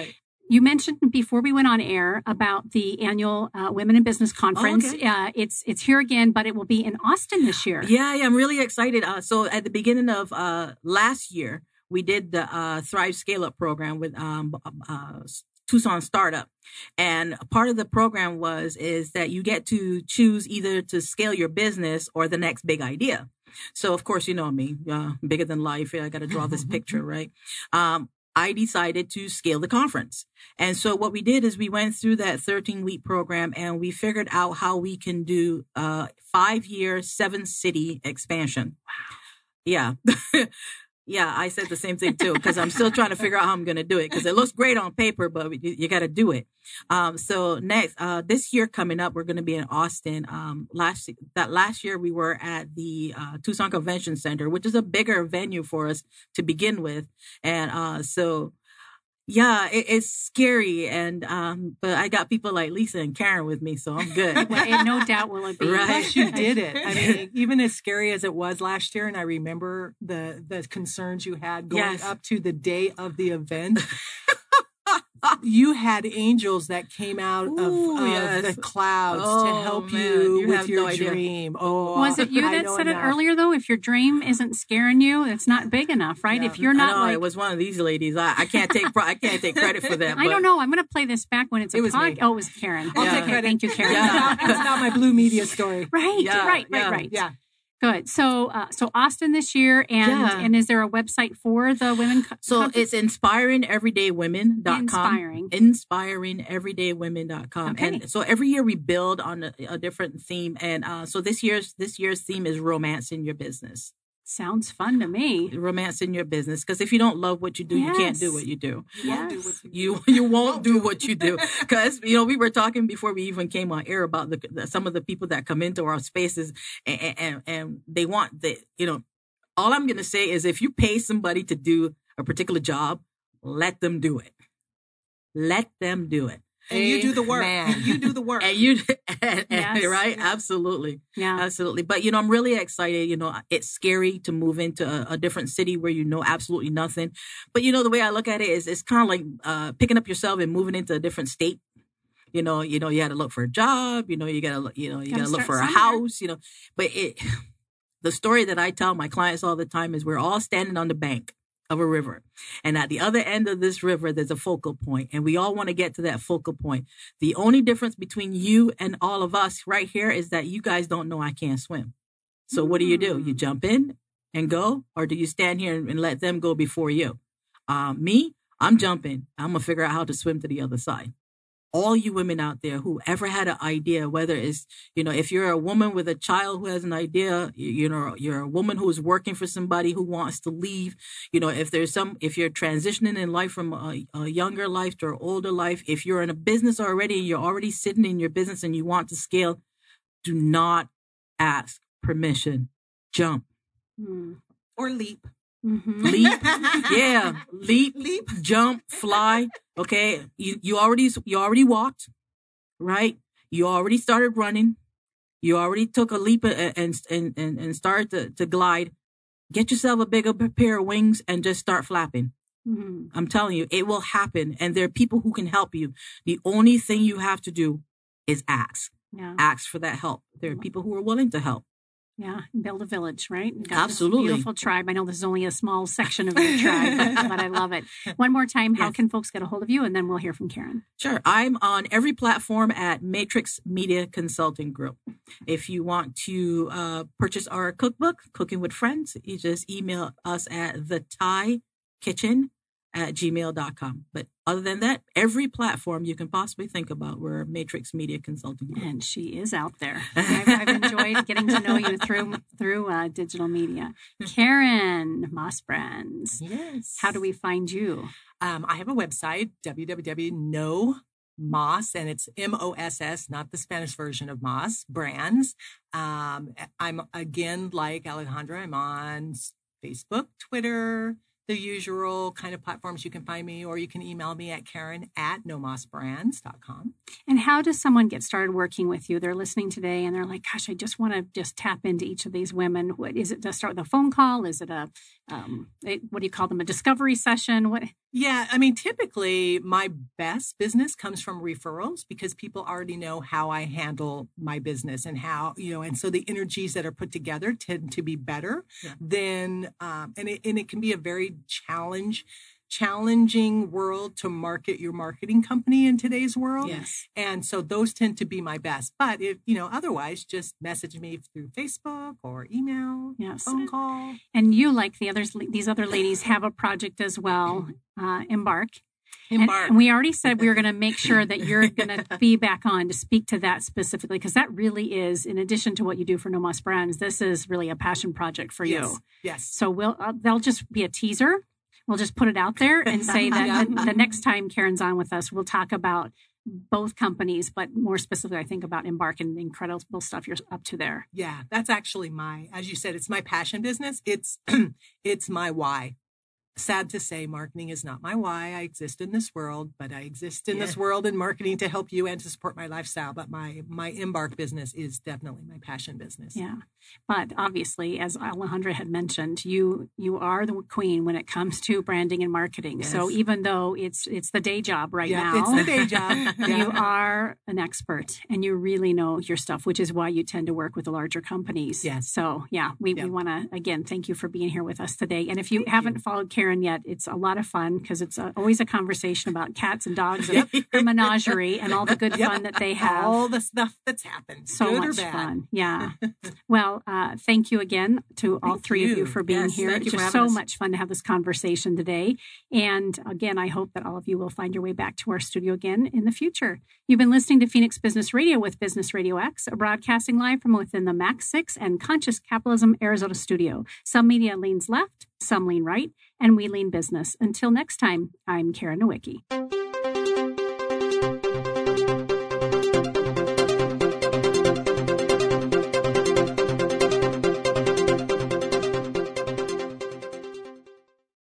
Speaker 2: You mentioned before we went on air about the annual uh, Women in Business Conference.
Speaker 4: Oh, okay.
Speaker 2: uh, it's it's here again, but it will be in Austin this year.
Speaker 4: Yeah, yeah, I'm really excited. Uh, so at the beginning of uh, last year, we did the uh, Thrive Scale Up program with um, uh, Tucson Startup. And part of the program was is that you get to choose either to scale your business or the next big idea. So, of course, you know me, uh, bigger than life. I got to draw this picture, right? Um, I decided to scale the conference. And so what we did is we went through that thirteen week program and we figured out how we can do a five year, seven city expansion. Wow. Yeah. Yeah, I said the same thing too, because I'm still trying to figure out how I'm going to do it, because it looks great on paper, but you, you got to do it. Um, so next, uh, this year coming up, we're going to be in Austin. Um, last, that last year we were at the, uh, Tucson Convention Center, which is a bigger venue for us to begin with. And, uh, so yeah, it, it's scary. And, um, but I got people like Lisa and Karen with me, so I'm good.
Speaker 2: And no doubt will it be.
Speaker 4: Right.
Speaker 3: Plus, you did it. I mean, even as scary as it was last year, and I remember the the concerns you had going
Speaker 4: Yes.
Speaker 3: up to the day of the event. You had angels that came out of,
Speaker 4: Ooh,
Speaker 3: of
Speaker 4: yes.
Speaker 3: the clouds
Speaker 4: Oh,
Speaker 3: to help
Speaker 4: man.
Speaker 3: you,
Speaker 4: You
Speaker 3: with
Speaker 4: have
Speaker 3: your
Speaker 4: no idea.
Speaker 3: dream. Oh,
Speaker 2: Was it you
Speaker 3: I
Speaker 2: that
Speaker 3: know
Speaker 2: said
Speaker 3: enough.
Speaker 2: it earlier, though? If your dream isn't scaring you, it's not big enough, right?
Speaker 3: Yeah.
Speaker 2: If you're
Speaker 4: I
Speaker 2: not
Speaker 4: know,
Speaker 2: like,
Speaker 4: it was one of these ladies. I, I can't take, pro- I can't take credit for that.
Speaker 2: I
Speaker 4: but-
Speaker 2: don't know. I'm going to play this back when it's a
Speaker 3: It was
Speaker 2: pod.
Speaker 3: me.
Speaker 2: Oh, it was Karen.
Speaker 3: I'll
Speaker 4: Yeah.
Speaker 3: take
Speaker 2: Okay,
Speaker 3: credit.
Speaker 2: thank you, Karen.
Speaker 3: It's not, it's not my blue media story.
Speaker 2: Right,
Speaker 4: Yeah,
Speaker 2: right, right,
Speaker 4: yeah.
Speaker 2: right.
Speaker 3: Yeah.
Speaker 2: Good. So, uh, so Austin this year, and
Speaker 4: Yeah.
Speaker 2: and is there a website for the women? Co-
Speaker 4: So
Speaker 2: conference?
Speaker 4: it's inspiring everyday women dot com.
Speaker 2: Inspiring.
Speaker 4: inspiring everyday women dot com.
Speaker 2: Okay.
Speaker 4: And so every year we build on a, a different theme. And uh, so this year's this year's theme is romance in your business.
Speaker 2: Sounds fun to me.
Speaker 4: Romance in your business. Because if you don't love what you do, you can't do
Speaker 2: Yes.
Speaker 4: what you do.
Speaker 3: You won't do
Speaker 2: Yes.
Speaker 3: what you
Speaker 4: You you won't do what you do. Because, you know, we were talking before we even came on air about the, the some of the people that come into our spaces and, and, and they want the, you know, all I'm going to say is if you pay somebody to do a particular job, let them do it. Let them do it.
Speaker 5: And you do the work.
Speaker 3: Amen.
Speaker 5: You do the work.
Speaker 4: And you, and, and-
Speaker 2: Yes.
Speaker 4: right? Absolutely.
Speaker 2: Yeah.
Speaker 4: Absolutely. But, you know, I'm really excited. You know, it's scary to move into a, a different city where you know absolutely nothing. But, you know, the way I look at it is it's kind of like uh, picking up yourself and moving into a different state. You know, you know, you had to look for a job, you know, you gotta, you know, you
Speaker 2: Gotta
Speaker 4: gotta look
Speaker 2: start
Speaker 4: for a
Speaker 2: somewhere.
Speaker 4: house, you know, but it, the story that I tell my clients all the time is we're all standing on the bank of a river. And at the other end of this river, there's a focal point, and we all want to get to that focal point. The only difference between you and all of us right here is that you guys don't know I can't swim. So what do you do? You jump in and go, or do you stand here and, and let them go before you? Um, me, I'm jumping. I'm going to figure out how to swim to the other side. All you women out there who ever had an idea, whether it's, you know, if you're a woman with a child who has an idea, you, you know, you're a woman who's working for somebody who wants to leave, you know, if there's some, if you're transitioning in life from a, a younger life to an older life, if you're in a business already, you're already sitting in your business and you want to scale, do not ask permission. Jump.
Speaker 2: Hmm.
Speaker 5: Or leap.
Speaker 2: Mhm.
Speaker 4: Leap. Yeah. Leap.
Speaker 5: Leap.
Speaker 4: Jump, fly. Okay. You, you already, you already walked, right? You already started running. You already took a leap and, and, and, and started to, to glide. Get yourself a bigger pair of wings and just start flapping.
Speaker 2: Mhm.
Speaker 4: I'm telling you, it will happen. And there are people who can help you. The only thing you have to do is ask.
Speaker 2: Yeah.
Speaker 4: Ask for that help. There are people who are willing to help.
Speaker 2: Yeah, build a village, right? You've got this
Speaker 4: Absolutely.
Speaker 2: beautiful tribe. I know this is only a small section of your tribe, but, but I love it. One more time, how
Speaker 4: Yes.
Speaker 2: can folks get a hold of you? And then we'll hear from Karen.
Speaker 4: Sure. I'm on every platform at Matrix Media Consulting Group. If you want to uh, purchase our cookbook, Cooking with Friends, you just email us at the Thai Kitchen at gmail dot com. But other than that, every platform you can possibly think about, we're Matrix Media Consulting Group.
Speaker 2: And she is out there. I've, I've enjoyed getting to know you through through uh, digital media. Karen Moss Brands,
Speaker 3: Yes.
Speaker 2: how do we find you?
Speaker 3: Um, I have a website, w w w dot no moss, and it's M O S S, not the Spanish version of Moss, Brands. Um, I'm, again, like Alejandra, I'm on Facebook, Twitter, the usual kind of platforms you can find me, or you can email me at Karen at nomos brands dot com.
Speaker 2: And how does someone get started working with you? They're listening today and they're like, gosh, I just want to just tap into each of these women. What is it to start with a phone call? Is it a, um, a, what do you call them? A discovery session? What?
Speaker 3: Yeah. I mean, typically my best business comes from referrals because people already know how I handle my business and how, you know, and so the energies that are put together tend to be better yeah. than, um, and it, and it can be a very challenge challenging world to market your marketing company in today's world.
Speaker 4: Yes.
Speaker 3: And so those tend to be my best. But if, you know, otherwise just message me through Facebook or email, yes. phone call.
Speaker 2: And you, like the others, these other ladies, have a project as well, uh, Embark.
Speaker 3: Embark.
Speaker 2: And we already said we were going to make sure that you're going to be back on to speak to that specifically, because that really is, in addition to what you do for Nomos Brands, this is really a passion project for you.
Speaker 3: Yes. Yes.
Speaker 2: So we'll, uh, that'll just be a teaser. We'll just put it out there and say that yeah. the, the next time Karen's on with us, we'll talk about both companies, but more specifically, I think about Embark and the incredible stuff you're up to there.
Speaker 3: Yeah, that's actually my, as you said, it's my passion business. It's, it's my why. Sad to say, marketing is not my why. I exist in this world, but I exist in yeah. this world in marketing to help you and to support my lifestyle. But my my Embark business is definitely my passion business.
Speaker 2: Yeah, but obviously, as Alejandra had mentioned, you you are the queen when it comes to branding and marketing. Yes. So even though it's it's the day job right
Speaker 3: yeah,
Speaker 2: now,
Speaker 3: it's the day job.
Speaker 2: Yeah. You are an expert and you really know your stuff, which is why you tend to work with the larger companies.
Speaker 3: Yes.
Speaker 2: So yeah, we yeah. we want to again thank you for being here with us today. And if you
Speaker 3: thank
Speaker 2: haven't
Speaker 3: you.
Speaker 2: followed Karen yet, it's a lot of fun because it's a, always a conversation about cats and dogs and her menagerie and all the good
Speaker 3: yep.
Speaker 2: fun that they have.
Speaker 3: All the stuff that's happened.
Speaker 2: So
Speaker 3: good
Speaker 2: much
Speaker 3: or bad.
Speaker 2: fun. Yeah. Well, uh, thank you again to all
Speaker 3: thank
Speaker 2: three
Speaker 3: you.
Speaker 2: of you for being
Speaker 3: yes,
Speaker 2: here.
Speaker 3: It's
Speaker 2: just so us. much fun to have this conversation today. And again, I hope that all of you will find your way back to our studio again in the future. You've been listening to Phoenix Business Radio with Business Radio X, broadcasting live from within the Max six and Conscious Capitalism Arizona studio. Some media leans left, some lean right, and we lean business. Until next time, I'm Karen Nowicki.